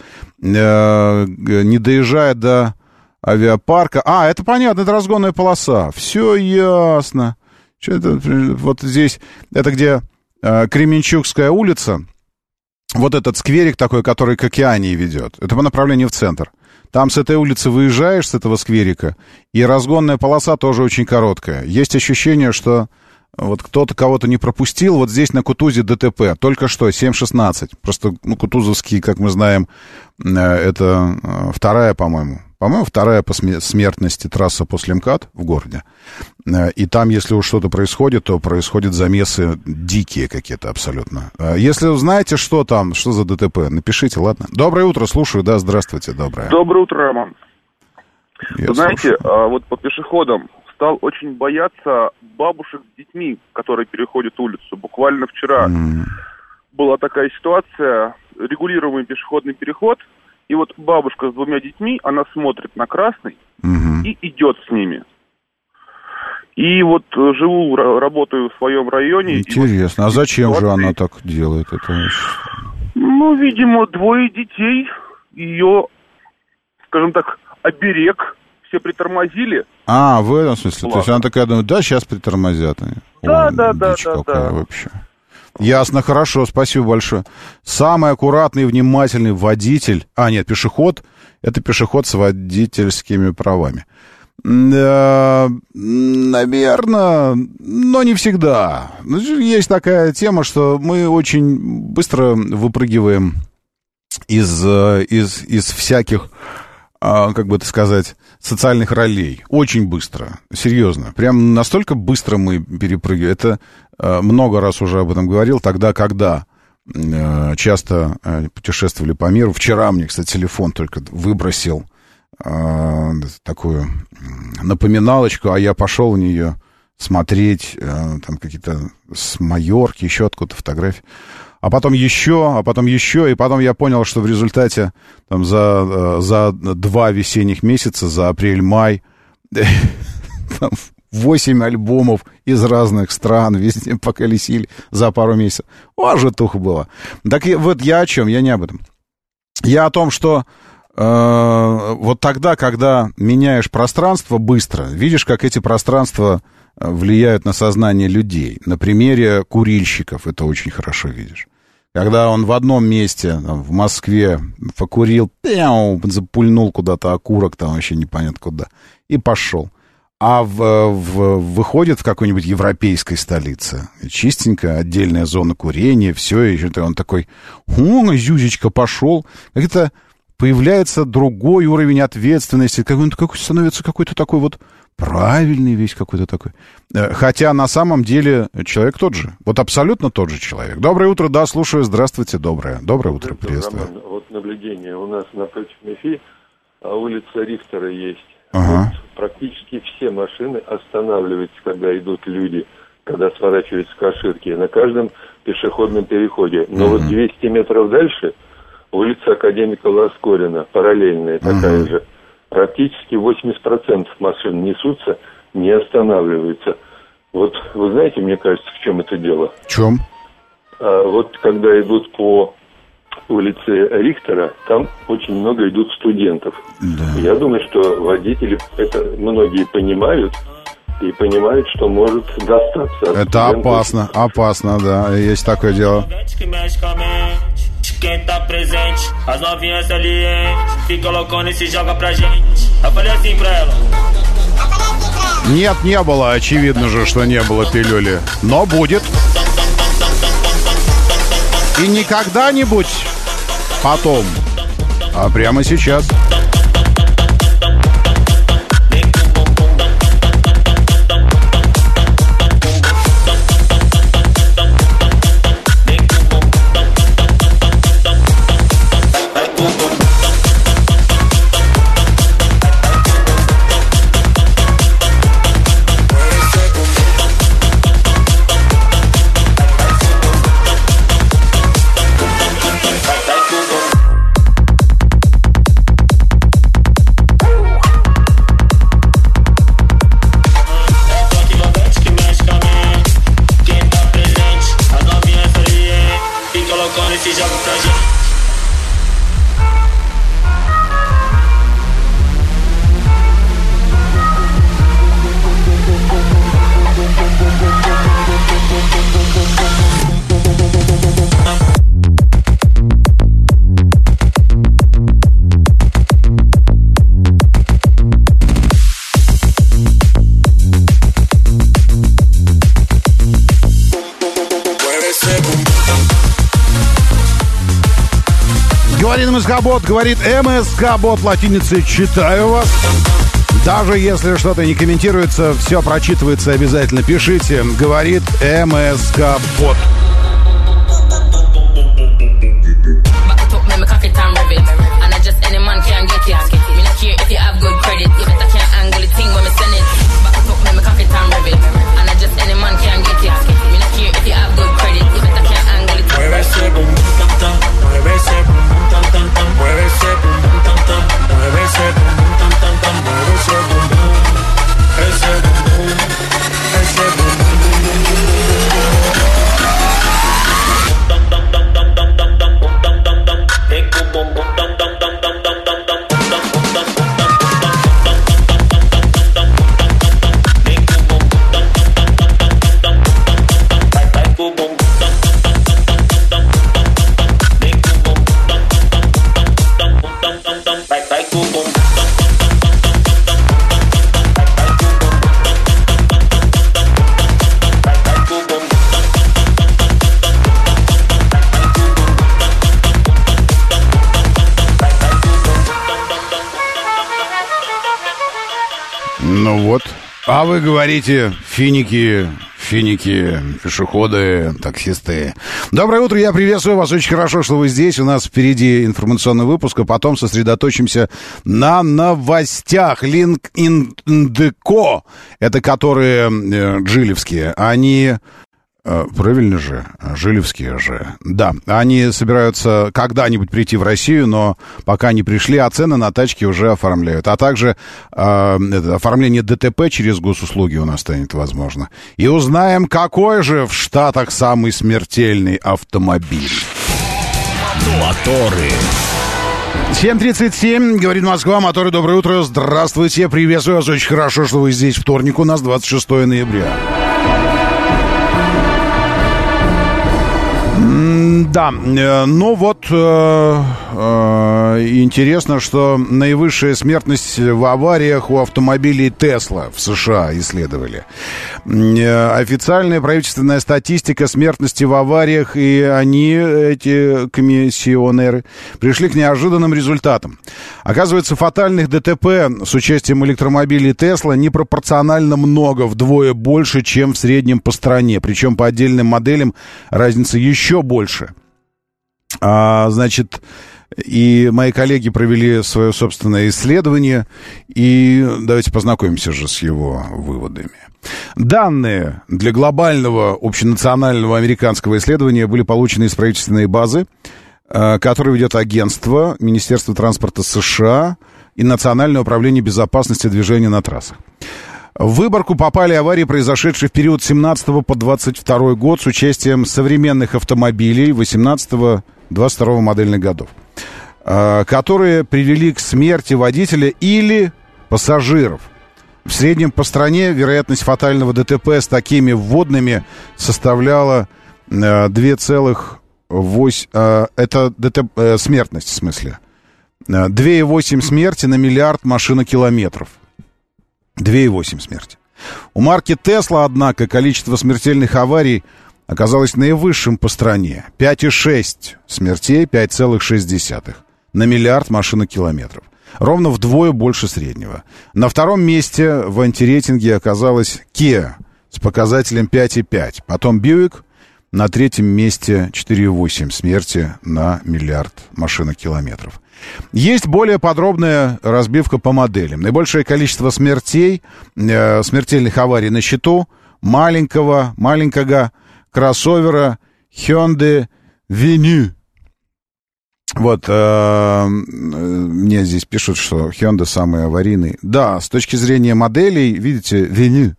не доезжая до авиапарка... это понятно, это разгонная полоса. Все ясно. Вот здесь, это где Кременчугская улица, вот этот скверик такой, который к Океании ведет. Это по направлению в центр. Там с этой улицы выезжаешь, с этого скверика, и разгонная полоса тоже очень короткая. Есть ощущение, что вот кто-то кого-то не пропустил. Вот здесь на Кутузе ДТП. Только что, 7:16. Просто, Кутузовский, как мы знаем, это вторая, по-моему, вторая по смертности трасса после МКАД в городе. И там, если уж что-то происходит, то происходят замесы дикие какие-то абсолютно. Если знаете, что там, что за ДТП, напишите, ладно? Доброе утро, слушаю, да, здравствуйте, доброе. Доброе утро, Роман. Вы знаете, вот по пешеходам стал очень бояться бабушек с детьми, которые переходят улицу. Буквально вчера была такая ситуация, регулируемый пешеходный переход, и вот бабушка с 2 детьми, она смотрит на красный и идет с ними. И вот живу, работаю в своем районе. Интересно, а зачем же она так делает? Это... видимо, 2 детей, ее, скажем так, оберег, все притормозили. В этом смысле? То есть она такая думает, сейчас притормозят. Да. Вообще. Ясно, хорошо, спасибо большое. Самый аккуратный и внимательный водитель... пешеход. Это пешеход с водительскими правами. Наверное, но не всегда. Есть такая тема, что мы очень быстро выпрыгиваем из всяких, как бы это сказать, социальных ролей. Очень быстро, серьезно. Прям настолько быстро мы перепрыгиваем. Это много раз уже об этом говорил. Тогда, когда часто путешествовали по миру. Вчера мне, кстати, телефон только выбросил такую напоминалочку, а я пошел в нее смотреть там какие-то с Майорки, еще откуда-то фотографии. А потом еще, и потом я понял, что в результате там, за 2 весенних месяца, за апрель-май, 8 альбомов из разных стран везде поколесили за пару месяцев. О, житуха была. Так вот я о чем? Я не об этом. Я о том, что вот тогда, когда меняешь пространство быстро, видишь, как эти пространства влияют на сознание людей. На примере курильщиков это очень хорошо видишь. Когда он в одном месте, там, в Москве, покурил, запульнул куда-то окурок, там вообще непонятно куда, и пошел. А выходит в какой-нибудь европейской столице, чистенькая отдельная зона курения, все, и он такой, зюзечка, пошел. Как-то появляется другой уровень ответственности, какой становится какой-то такой вот правильный весь какой-то такой. Хотя на самом деле человек тот же. Вот абсолютно тот же человек. Доброе утро, да, слушаю. Здравствуйте, доброе утро, приветствую. Роман, вот наблюдение. У нас напротив МИФИ улица Рихтера есть. Ага. Вот практически все машины останавливаются, когда идут люди, когда сворачиваются с Каширки, на каждом пешеходном переходе. Но вот 200 метров дальше улица Академика Ласкорина, параллельная такая же. Практически 80% машин несутся, не останавливаются. Вот вы знаете, мне кажется, в чем это дело? В чем? Вот когда идут по улице Рихтера, там очень много идут студентов. Да. Я думаю, что водители это многие понимают и понимают, что может достаться. Это опасно, да, есть такое дело. Quem tá presente, as novinhas salientes, fica loucona e se joga pra gente. Eu falei assim pra ela. Нет, не было, очевидно же, что не было пилюли. Но будет. И не когда-нибудь потом, а прямо сейчас. МСК-бот говорит МСК-бот латиницей читаю вас. Даже если что-то не комментируется, все прочитывается обязательно. Пишите, говорит МСК-бот. Ну вот. А вы говорите, финики, пешеходы, таксисты. Доброе утро, я приветствую вас. Очень хорошо, что вы здесь. У нас впереди информационный выпуск, а потом сосредоточимся на новостях. LinkedIn.co, это которые джилевские, они... Правильно же, жилевские же. Да, они собираются когда-нибудь прийти в Россию, но пока не пришли, а цены на тачки уже оформляют. А также оформление ДТП через госуслуги у нас станет возможно. И узнаем, какой же в Штатах самый смертельный автомобиль. Моторы. 7:37, говорит Москва, моторы, доброе утро, здравствуйте, приветствую вас, очень хорошо, что вы здесь. Вторник у нас 26 ноября. Да, ну вот интересно, что наивысшая смертность в авариях у автомобилей Tesla в США исследовали. Официальная правительственная статистика смертности в авариях, и они, эти комиссионеры, пришли к неожиданным результатам. Оказывается, фатальных ДТП с участием электромобилей Tesla непропорционально много, вдвое больше, чем в среднем по стране. Причем по отдельным моделям разница еще больше. Значит, и мои коллеги провели свое собственное исследование, и давайте познакомимся же с его выводами. Данные для глобального общенационального американского исследования были получены из правительственной базы, которую ведет агентство Министерства транспорта США и Национальное управление безопасности движения на трассах. В выборку попали аварии, произошедшие в период с 17 по 22 год с участием современных автомобилей 18-22 модельных годов, которые привели к смерти водителя или пассажиров. В среднем по стране вероятность фатального ДТП с такими вводными составляла 2,8... это ДТП, смертность, в смысле. 2,8 смерти на миллиард машинокилометров. 2,8 смерти. У марки Tesla, однако, количество смертельных аварий оказалось наивысшим по стране. 5,6 смертей, 5,6 на миллиард машинокилометров. Ровно вдвое больше среднего. На втором месте в антирейтинге оказалась Kia с показателем 5,5. Потом Buick, на третьем месте 4,8 смерти на миллиард машинокилометров. Есть более подробная разбивка по моделям. Наибольшее количество смертей, смертельных аварий на счету маленького кроссовера Hyundai Venue. Вот, мне здесь пишут, что Hyundai самый аварийный. Да, с точки зрения моделей, видите, Venue.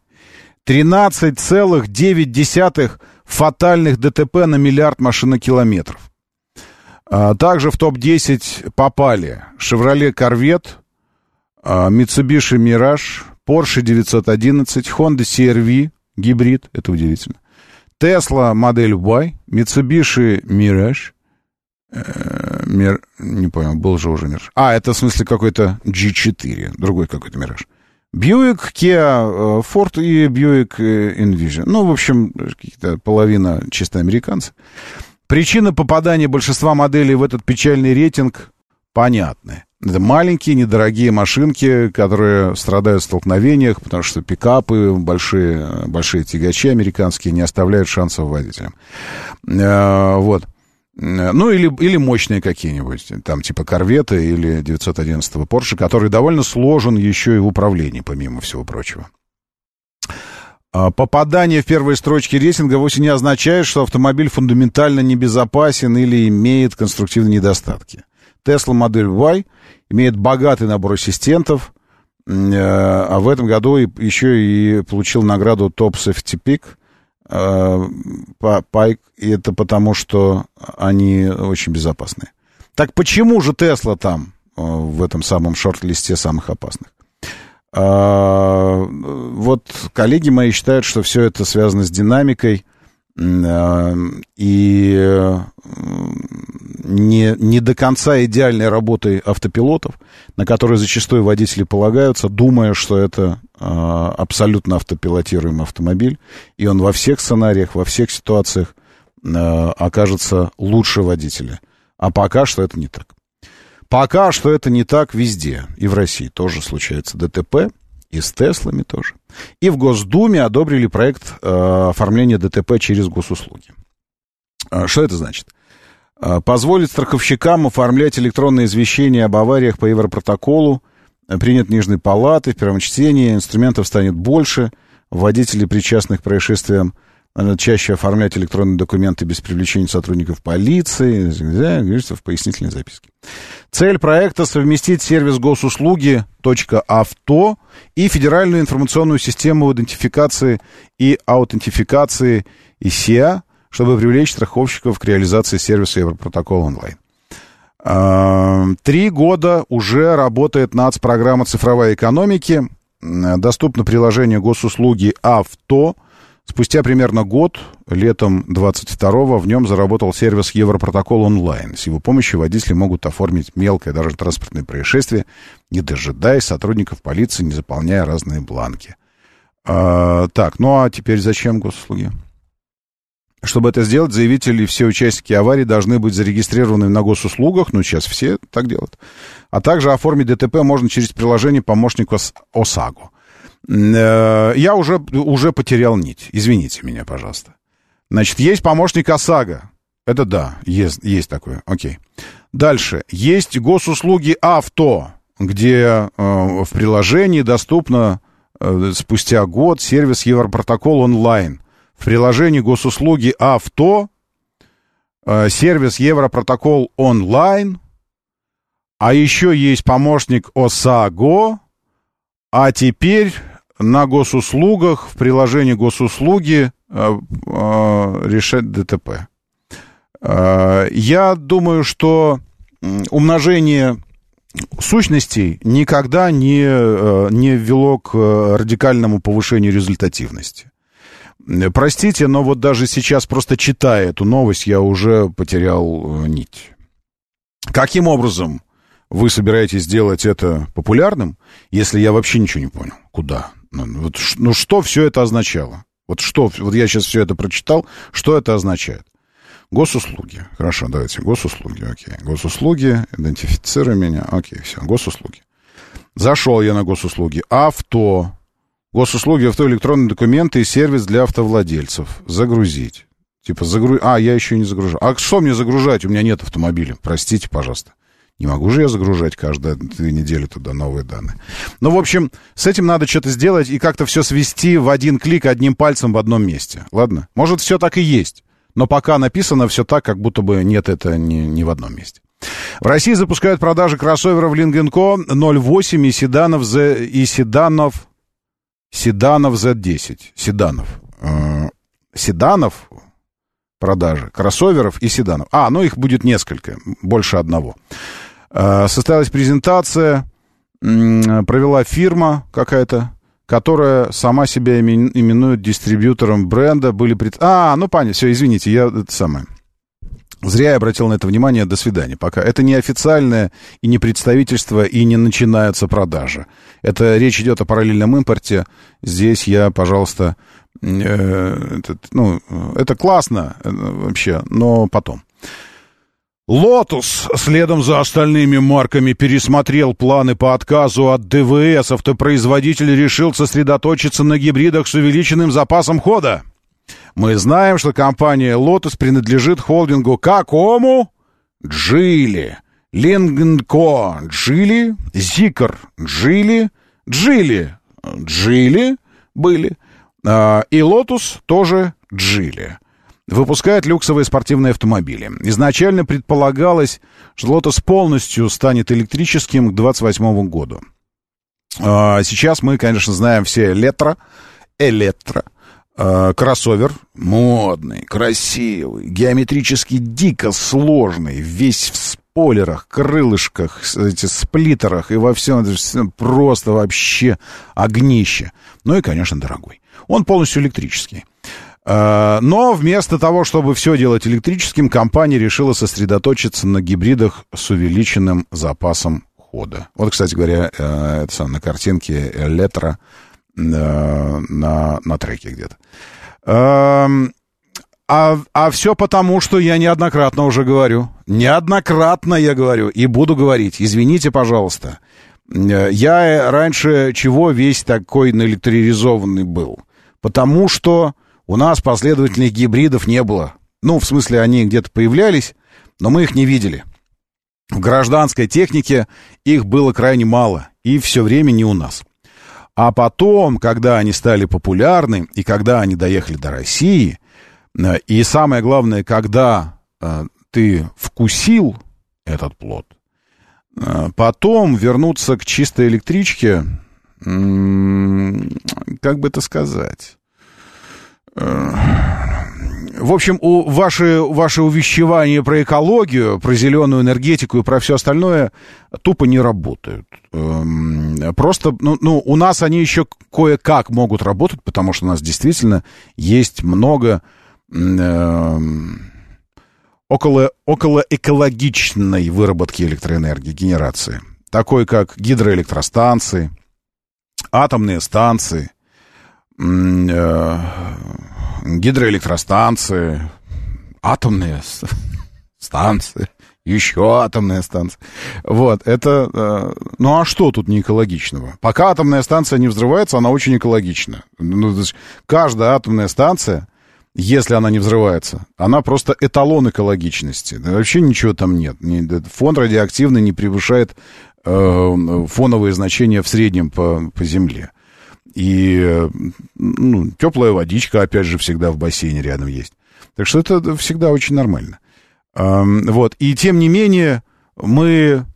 13,9 фатальных ДТП на миллиард машинокилометров. Также в топ-10 попали Chevrolet Corvette, Mitsubishi Mirage, Porsche 911, Honda CR-V, гибрид, это удивительно, Tesla модель Y, Mitsubishi Mirage, не понял, был же уже Mirage. Это в смысле какой-то G4, другой какой-то Mirage. Buick, Kia, Ford и Buick Envision. Ну, в общем, какие-то половина чисто американцы. Причина попадания большинства моделей в этот печальный рейтинг понятны. Это маленькие, недорогие машинки, которые страдают в столкновениях, потому что пикапы, большие тягачи американские не оставляют шансов водителям. Вот. Ну, или мощные какие-нибудь, там типа Корвета или 911 Porsche, который довольно сложен еще и в управлении, помимо всего прочего. Попадание в первые строчки рейтинга вовсе не означает, что автомобиль фундаментально небезопасен или имеет конструктивные недостатки. Tesla модель Y имеет богатый набор ассистентов, а в этом году еще и получил награду Top Safety Pick. И это потому, что они очень безопасные. Так почему же Tesla там, в этом самом шорт-листе самых опасных? Вот коллеги мои считают, что все это связано с динамикой и не до конца идеальной работой автопилотов, на которые зачастую водители полагаются, думая, что это абсолютно автопилотируемый автомобиль, и он во всех сценариях, во всех ситуациях окажется лучше водителя. А пока что это не так. Пока что это не так везде. И в России тоже случается ДТП. И с Теслами тоже. И в Госдуме одобрили проект оформления ДТП через госуслуги. Что это значит? Позволит страховщикам оформлять электронные извещения об авариях по Европротоколу. Принят Нижней Палаты. В первом чтении инструментов станет больше. Водители, причастных к происшествиям, чаще оформлять электронные документы без привлечения сотрудников полиции. Говорится в пояснительной записке. Цель проекта — совместить сервис госуслуги .авто и федеральную информационную систему идентификации и аутентификации ИСИА, чтобы привлечь страховщиков к реализации сервиса Европротокол онлайн. 3 года уже работает нацпрограмма цифровой экономики. Доступно приложение госуслуги «Авто». Спустя примерно год, летом 22-го, в нем заработал сервис Европротокол онлайн. С его помощью водители могут оформить мелкое, даже транспортное происшествие, не дожидаясь сотрудников полиции, не заполняя разные бланки. Так, ну а теперь зачем госуслуги? Чтобы это сделать, заявители и все участники аварии должны быть зарегистрированы на госуслугах, ну сейчас все так делают, а также оформить ДТП можно через приложение «Помощник ОСАГО». Я уже потерял нить. Извините меня, пожалуйста. Значит, есть помощник ОСАГО. Это да, есть такое. Окей. Дальше. Есть госуслуги «Авто», где в приложении доступно спустя год сервис Европротокол онлайн. В приложении госуслуги «Авто» сервис Европротокол онлайн, а еще есть помощник ОСАГО, а теперь на госуслугах, в приложении госуслуги решать ДТП. Я думаю, что умножение сущностей никогда не вело к радикальному повышению результативности. Простите, но вот даже сейчас, просто читая эту новость, я уже потерял нить. Каким образом вы собираетесь сделать это популярным, если я вообще ничего не понял? Куда? Ну что все это означало? Вот я сейчас все это прочитал, что это означает? Госуслуги. Хорошо, давайте, госуслуги, окей. Госуслуги, идентифицируй меня, окей, все, госуслуги. Зашел я на госуслуги. Авто. Госуслуги, авто, электронные документы и сервис для автовладельцев. Загрузить. Я еще не загружаю. А что мне загружать? У меня нет автомобиля. Простите, пожалуйста. Не могу же я загружать каждые 2 недели туда новые данные. Ну, в общем, с этим надо что-то сделать и как-то все свести в один клик одним пальцем в одном месте. Ладно? Может, все так и есть. Но пока написано все так, как будто бы нет, это не в одном месте. В России запускают продажи кроссоверов Lynk & Co. 0.8 и седанов Z10. Седанов продажи, кроссоверов и седанов. Их будет несколько, больше одного. Состоялась презентация, провела фирма какая-то, которая сама себя именует дистрибьютором бренда. Понятно, все, извините, зря я обратил на это внимание, до свидания, пока. Это не официальное и не представительство, и не начинаются продажи. Это речь идет о параллельном импорте. Здесь я, пожалуйста, это классно вообще, но потом. «Лотус» следом за остальными марками пересмотрел планы по отказу от ДВС. Автопроизводитель решил сосредоточиться на гибридах с увеличенным запасом хода. Мы знаем, что компания «Лотус» принадлежит холдингу какому? Geely, Lynk & Co. Geely, Zeekr, Geely были. И «Лотус» тоже Geely. Выпускает люксовые спортивные автомобили. Изначально предполагалось, что «Лотус» полностью станет электрическим к 2028 году. Сейчас мы, конечно, знаем все электро. Кроссовер модный, красивый, геометрически дико сложный, весь в спойлерах, крылышках, сплиттерах и во всем, просто вообще огнище. Ну и, конечно, дорогой. Он полностью электрический. Но вместо того, чтобы все делать электрическим, компания решила сосредоточиться на гибридах с увеличенным запасом хода. Вот, кстати говоря, на картинке электро на треке где-то. А все потому, что я неоднократно уже говорю. Неоднократно я говорю и буду говорить. Извините, пожалуйста. Я раньше чего весь такой наэлектризованный был? Потому что у нас последовательных гибридов не было. Ну, в смысле, они где-то появлялись, но мы их не видели. В гражданской технике их было крайне мало, и все время не у нас. А потом, когда они стали популярны, и когда они доехали до России, и самое главное, когда ты вкусил этот плод, потом вернуться к чистой электричке, как бы это сказать... В общем, ваши увещевания про экологию, про зеленую энергетику и про все остальное тупо не работают. Просто, у нас они еще кое-как могут работать, потому что у нас действительно есть много около экологичной выработки электроэнергии, генерации, такой как гидроэлектростанции, атомные станции, гидроэлектростанции, атомные станции, еще атомные станции. Вот, это... Ну, а что тут не экологичного? Пока атомная станция не взрывается, она очень экологична. Ну, каждая атомная станция, если она не взрывается, она просто эталон экологичности. Вообще ничего там нет. Фон радиоактивный не превышает фоновые значения в среднем по Земле. И теплая водичка, опять же, всегда в бассейне рядом есть. Так что это всегда очень нормально. Вот. И тем не менее, мы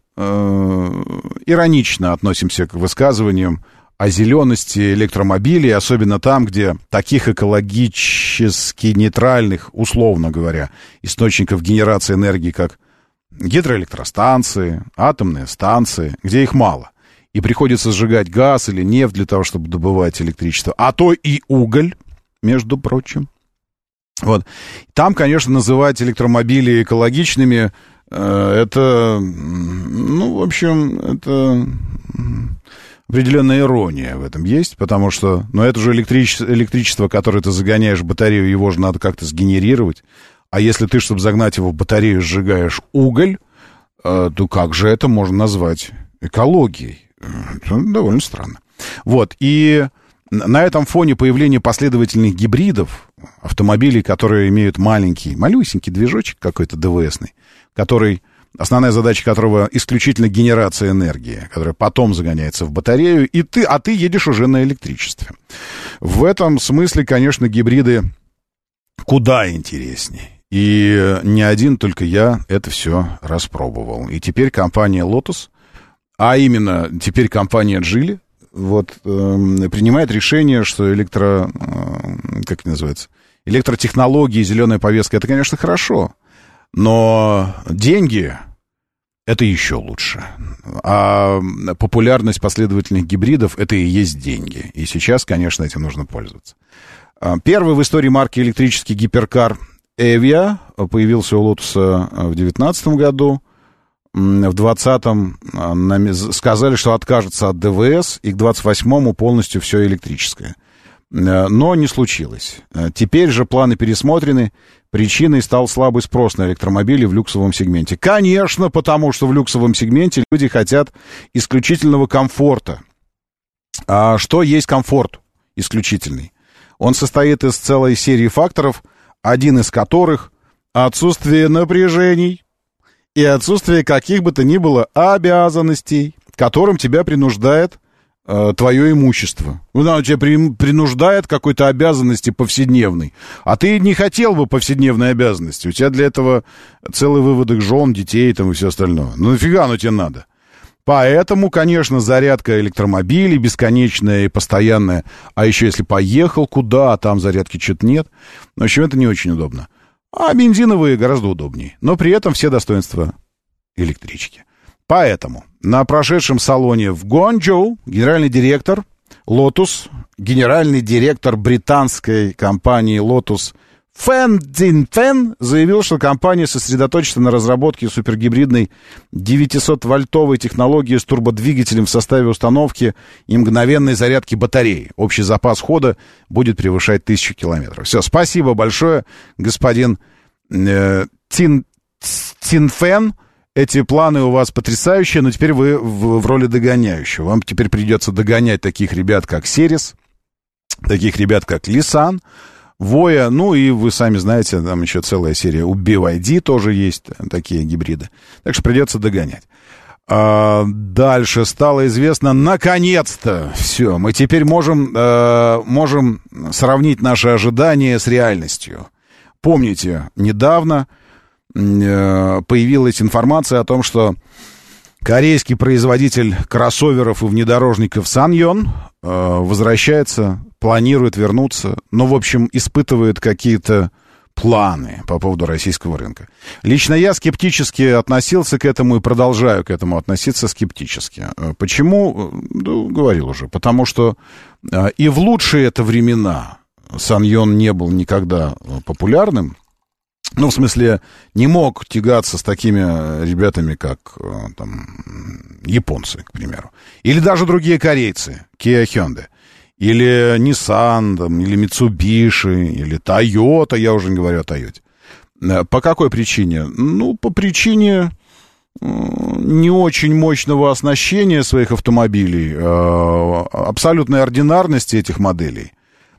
иронично относимся к высказываниям о зелености электромобилей, особенно там, где таких экологически нейтральных, условно говоря, источников генерации энергии, как гидроэлектростанции, атомные станции, где их мало. И приходится сжигать газ или нефть для того, чтобы добывать электричество. А то и уголь, между прочим. Вот. Там, конечно, называть электромобили экологичными, это, в общем, это определенная ирония в этом есть, потому что, это же электричество, которое ты загоняешь в батарею, его же надо как-то сгенерировать. А если ты, чтобы загнать его в батарею, сжигаешь уголь, то как же это можно назвать экологией? Это довольно странно. Вот, и на этом фоне появления последовательных гибридов, автомобилей, которые имеют малюсенький движочек какой-то ДВСный, основная задача которого исключительно генерация энергии, которая потом загоняется в батарею, а ты едешь уже на электричестве. В этом смысле, конечно, гибриды куда интереснее. И не один только я это все распробовал. И теперь компания Lotus, а именно теперь компания Geely, принимает решение, что электротехнологии, зеленая повестка, это, конечно, хорошо, но деньги — это еще лучше. А популярность последовательных гибридов — это и есть деньги. И сейчас, конечно, этим нужно пользоваться. Первый в истории марки электрический гиперкар Evia появился у Lotus в 2019 году. В 2020-м сказали, что откажутся от ДВС, и к 28-му полностью все электрическое. Но не случилось. Теперь же планы пересмотрены. Причиной стал слабый спрос на электромобили в люксовом сегменте. Конечно, потому что в люксовом сегменте люди хотят исключительного комфорта. А что есть комфорт исключительный? Он состоит из целой серии факторов, один из которых — отсутствие напряжений и отсутствие каких бы то ни было обязанностей, которым тебя принуждает твое имущество. Оно тебя принуждает к какой-то обязанности повседневной. А ты не хотел бы повседневной обязанности. У тебя для этого целый выводок жен, детей там, и все остальное. Ну нафига оно тебе надо? Поэтому, конечно, зарядка электромобилей бесконечная и постоянная. А еще если поехал куда, а там зарядки что-то нет. В общем, это не очень удобно. А бензиновые гораздо удобнее. Но при этом все достоинства электрички. Поэтому на прошедшем салоне в Гуанчжоу генеральный директор Lotus, генеральный директор британской компании Lotus Фэн Цзиньфэн заявил, что компания сосредоточится на разработке супергибридной 900-вольтовой технологии с турбодвигателем в составе установки и мгновенной зарядки батареи. Общий запас хода будет превышать 1000 километров. Все, спасибо большое, господин Цзиньфэн. эти планы у вас потрясающие, но теперь вы в роли догоняющего. Вам теперь придется догонять таких ребят, как Серис, таких ребят, как Лисан, Воя, ну и вы сами знаете, там еще целая серия у BYD тоже есть такие гибриды. Так что придется догонять. Дальше стало известно, наконец-то, все, мы теперь можем сравнить наши ожидания с реальностью. Помните, недавно появилась информация о том, что корейский производитель кроссоверов и внедорожников Саньон возвращается, планирует вернуться, но, в общем, испытывает какие-то планы по поводу российского рынка. Лично я скептически относился к этому и продолжаю к этому относиться скептически. Почему? Ну, говорил уже. Потому что и в лучшие это времена Саньон не был никогда популярным. Ну, в смысле, не мог тягаться с такими ребятами, как там, японцы, к примеру. Или даже другие корейцы, Kia Hyundai. Или Nissan, там, или Mitsubishi, или Toyota, я уже не говорю о Toyota. По какой причине? Ну, по причине не очень мощного оснащения своих автомобилей, абсолютной ординарности этих моделей.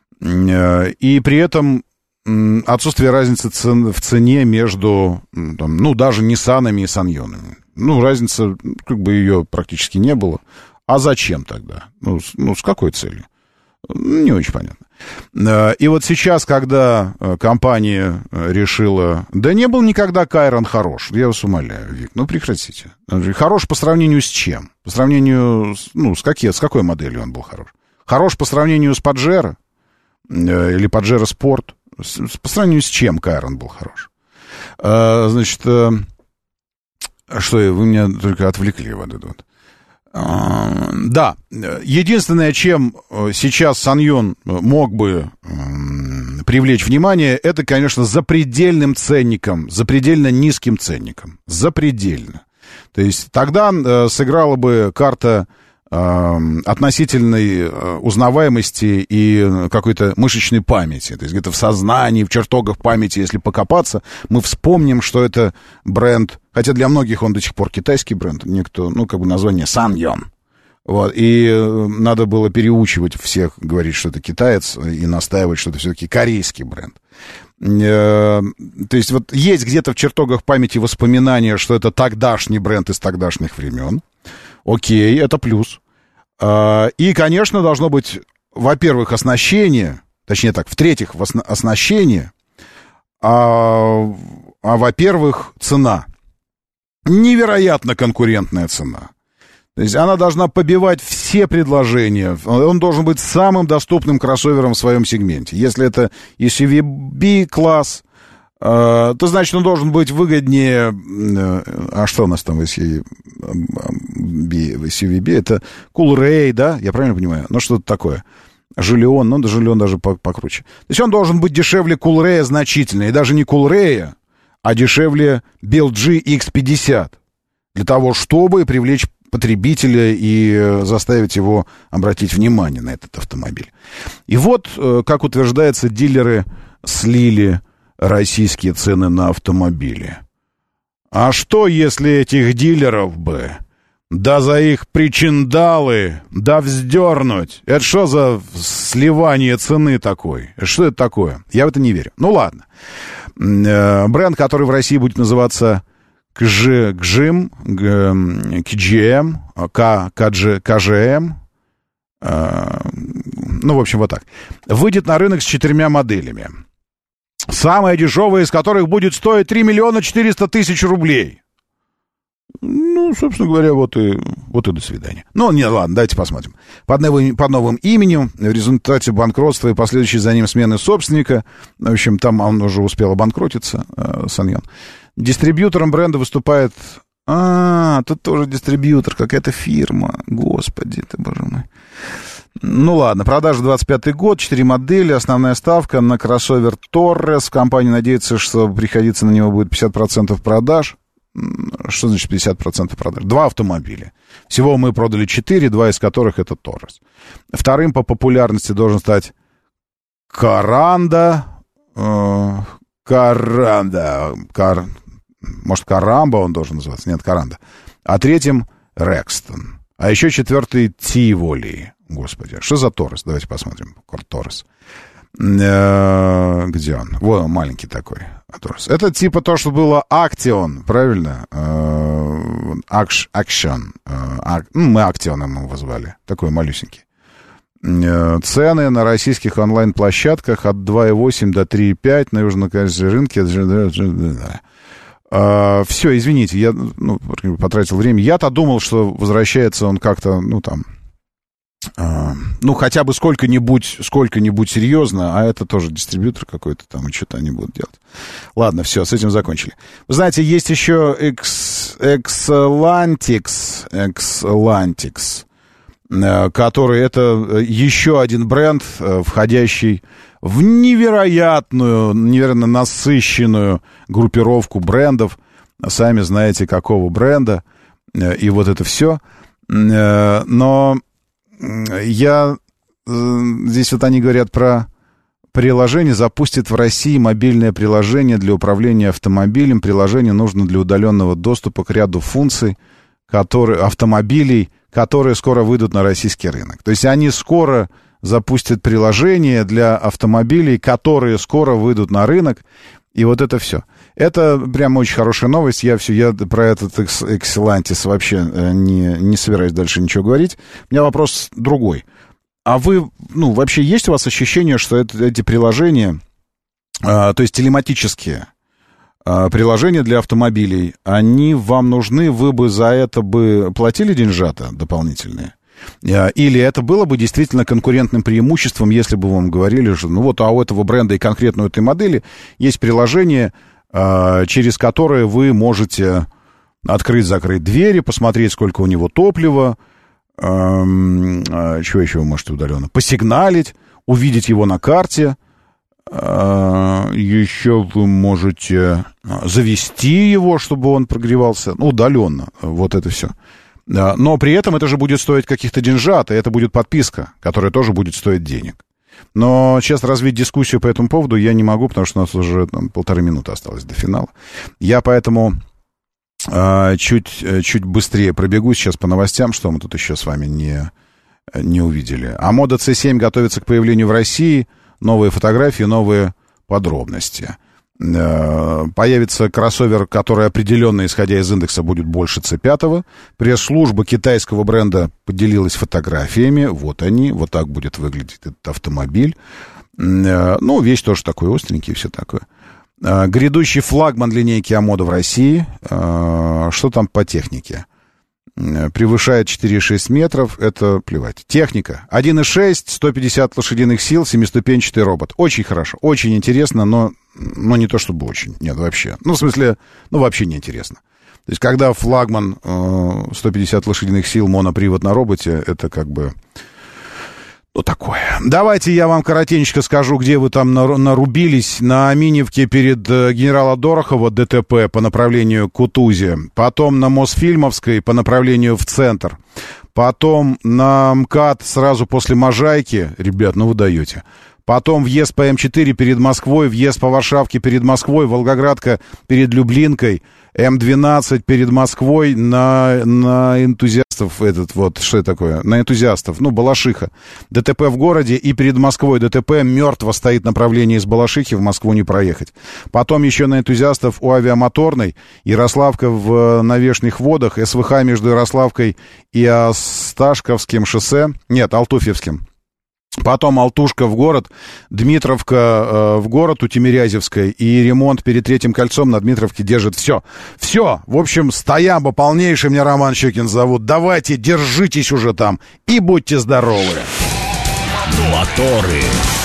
И при этом отсутствие разницы в цене между, там, ну, даже Ниссанами и Саньонами. Ну, разница, как бы ее практически не было. А зачем тогда? Ну, с какой целью? Не очень понятно. И вот сейчас, когда компания решила... Да не был никогда Кайрон хорош, я вас умоляю, Вик, ну прекратите. Хорош по сравнению с чем? По сравнению, с какой моделью он был хорош? Хорош по сравнению с Паджеро? Или Паджеро Спорт? По сравнению с чем Кайрон был хорош? Значит, что вы меня только отвлекли вот это вот. Да, единственное, чем сейчас Саньон мог бы привлечь внимание, это, конечно, запредельным ценником, запредельно низким ценником. Запредельно. То есть тогда сыграла бы карта относительной узнаваемости и какой-то мышечной памяти. То есть где-то в сознании, в чертогах памяти, если покопаться, мы вспомним, что это бренд, хотя для многих он до сих пор китайский бренд, некто, название Саньон. Вот, и надо было переучивать всех, говорить, что это китаец, и настаивать, что это все-таки корейский бренд. То есть вот есть где-то в чертогах памяти воспоминания, что это тогдашний бренд из тогдашних времен. Окей, это плюс. И, конечно, должно быть, во-первых, оснащение, точнее так, в-третьих, оснащение, а во-первых, цена. Невероятно конкурентная цена. То есть она должна побивать все предложения. Он должен быть самым доступным кроссовером в своем сегменте. Если это SUV B-класс, то значит он должен быть выгоднее. А что у нас там в SUV B? Это Coolray, да? Я правильно понимаю? Ну, что-то такое. Жилион, Жилион даже покруче. То есть он должен быть дешевле Coolray значительно. И даже не Coolray, а дешевле BLG X50. Для того, чтобы привлечь потребителя и заставить его обратить внимание на этот автомобиль. И вот, как утверждается, дилеры слили российские цены на автомобили. А что, если этих дилеров бы, да за их причиндалы, да вздернуть? Это что за сливание цены такой? Что это такое? Я в это не верю. Ну ладно. Бренд, который в России будет называться KGM, KGM, ну, в общем, вот так. Выйдет на рынок с 4 моделями. Самая дешевая из которых будет стоить 3 миллиона 400 тысяч рублей. Ну, собственно говоря, вот и до свидания. Ну, не, ладно, давайте посмотрим. Под новым именем, в результате банкротства и последующей за ним смены собственника, в общем, там он уже успел обанкротиться, Саньон. Дистрибьютором бренда выступает... тут тоже дистрибьютор, какая-то фирма. Господи ты, боже мой. Ну ладно, продажа 25-й год, 4 модели, основная ставка на кроссовер Торрес. Компания надеется, что приходиться на него будет 50% продаж. Что значит 50% продаж? 2 автомобиля. Всего мы продали 4, 2 из которых это Торрес. Вторым по популярности должен стать Каранда. Может, Карамба он должен называться? Нет, Каранда. А третьим Рекстон. А еще четвертый Тиволи. Господи, что за Торрес? Давайте посмотрим. Торрес. Где он? Вот он, маленький такой. Торрес. Это типа то, что было Актион, правильно? Акшен. Мы Актионом его звали. Такой малюсенький. Цены на российских онлайн-площадках от 2,8 до 3,5 на южнокорейском рынке. Все, извините, я потратил время. Я-то думал, что возвращается он как-то, хотя бы сколько-нибудь серьезно, а это тоже дистрибьютор какой-то там, и что-то они будут делать. Ладно, все, с этим закончили. Вы знаете, есть еще Xlantics, который это еще один бренд, входящий в невероятно насыщенную группировку брендов. Сами знаете, какого бренда. И вот это все. Но здесь вот они говорят про приложение. Запустит в России мобильное приложение для управления автомобилем. Приложение нужно для удаленного доступа к ряду функций автомобилей, которые скоро выйдут на российский рынок. То есть они скоро запустят приложение для автомобилей, которые скоро выйдут на рынок. И вот это все. Это прям очень хорошая новость. Я про этот Xlantis вообще не собираюсь дальше ничего говорить. У меня вопрос другой. А вы, вообще есть у вас ощущение, что эти приложения, то есть телематические приложения для автомобилей, они вам нужны, вы бы за это платили деньжата дополнительные? Или это было бы действительно конкурентным преимуществом, если бы вам говорили, что а у этого бренда и конкретно у этой модели есть приложение, через которое вы можете открыть-закрыть двери, посмотреть, сколько у него топлива, чего еще вы можете удаленно, посигналить, увидеть его на карте, еще вы можете завести его, чтобы он прогревался, удаленно, вот это все. Но при этом это же будет стоить каких-то деньжат, и это будет подписка, которая тоже будет стоить денег. Но сейчас развить дискуссию по этому поводу я не могу, потому что у нас уже 1,5 минуты осталось до финала. Я поэтому чуть быстрее пробегу сейчас по новостям, что мы тут еще с вами не увидели. А мода C7 готовится к появлению в России. Новые фотографии, новые подробности. Появится кроссовер, который определенно, исходя из индекса, будет больше C5. Пресс-служба китайского бренда поделилась фотографиями. Вот они, вот так будет выглядеть этот автомобиль. Весь тоже такой остренький и все такое. Грядущий флагман линейки А-мода в России. Что там по технике? Превышает 4,6 метров, это плевать. Техника. 1,6, 150 лошадиных сил, 7-ступенчатый робот. Очень хорошо, очень интересно, но не то чтобы очень. Нет, вообще. В смысле, вообще не интересно. То есть, когда флагман 150 лошадиных сил, монопривод на роботе, это как бы... такое. Давайте я вам коротенько скажу, где вы там нарубились. На Миневке перед генерала Дорохова ДТП по направлению к Кутузе. Потом на Мосфильмовской по направлению в центр. Потом на МКАД сразу после Можайки. Ребят, вы даете. Потом въезд по М4 перед Москвой, въезд по Варшавке перед Москвой, Волгоградка перед Люблинкой, М12 перед Москвой на энтузиастов, что это такое? На энтузиастов, Балашиха. ДТП в городе и перед Москвой ДТП мертво стоит направление из Балашихи, в Москву не проехать. Потом еще на энтузиастов у Авиамоторной, Ярославка в Навешних водах, СВХ между Ярославкой и Осташковским шоссе, Алтуфьевским. Потом Алтушка в город, Дмитровка в город у Тимирязевской и ремонт перед Третьим кольцом на Дмитровке держит все. Все, в общем, стоямба полнейший, меня Роман Щекин зовут. Давайте, держитесь уже там и будьте здоровы. Моторы.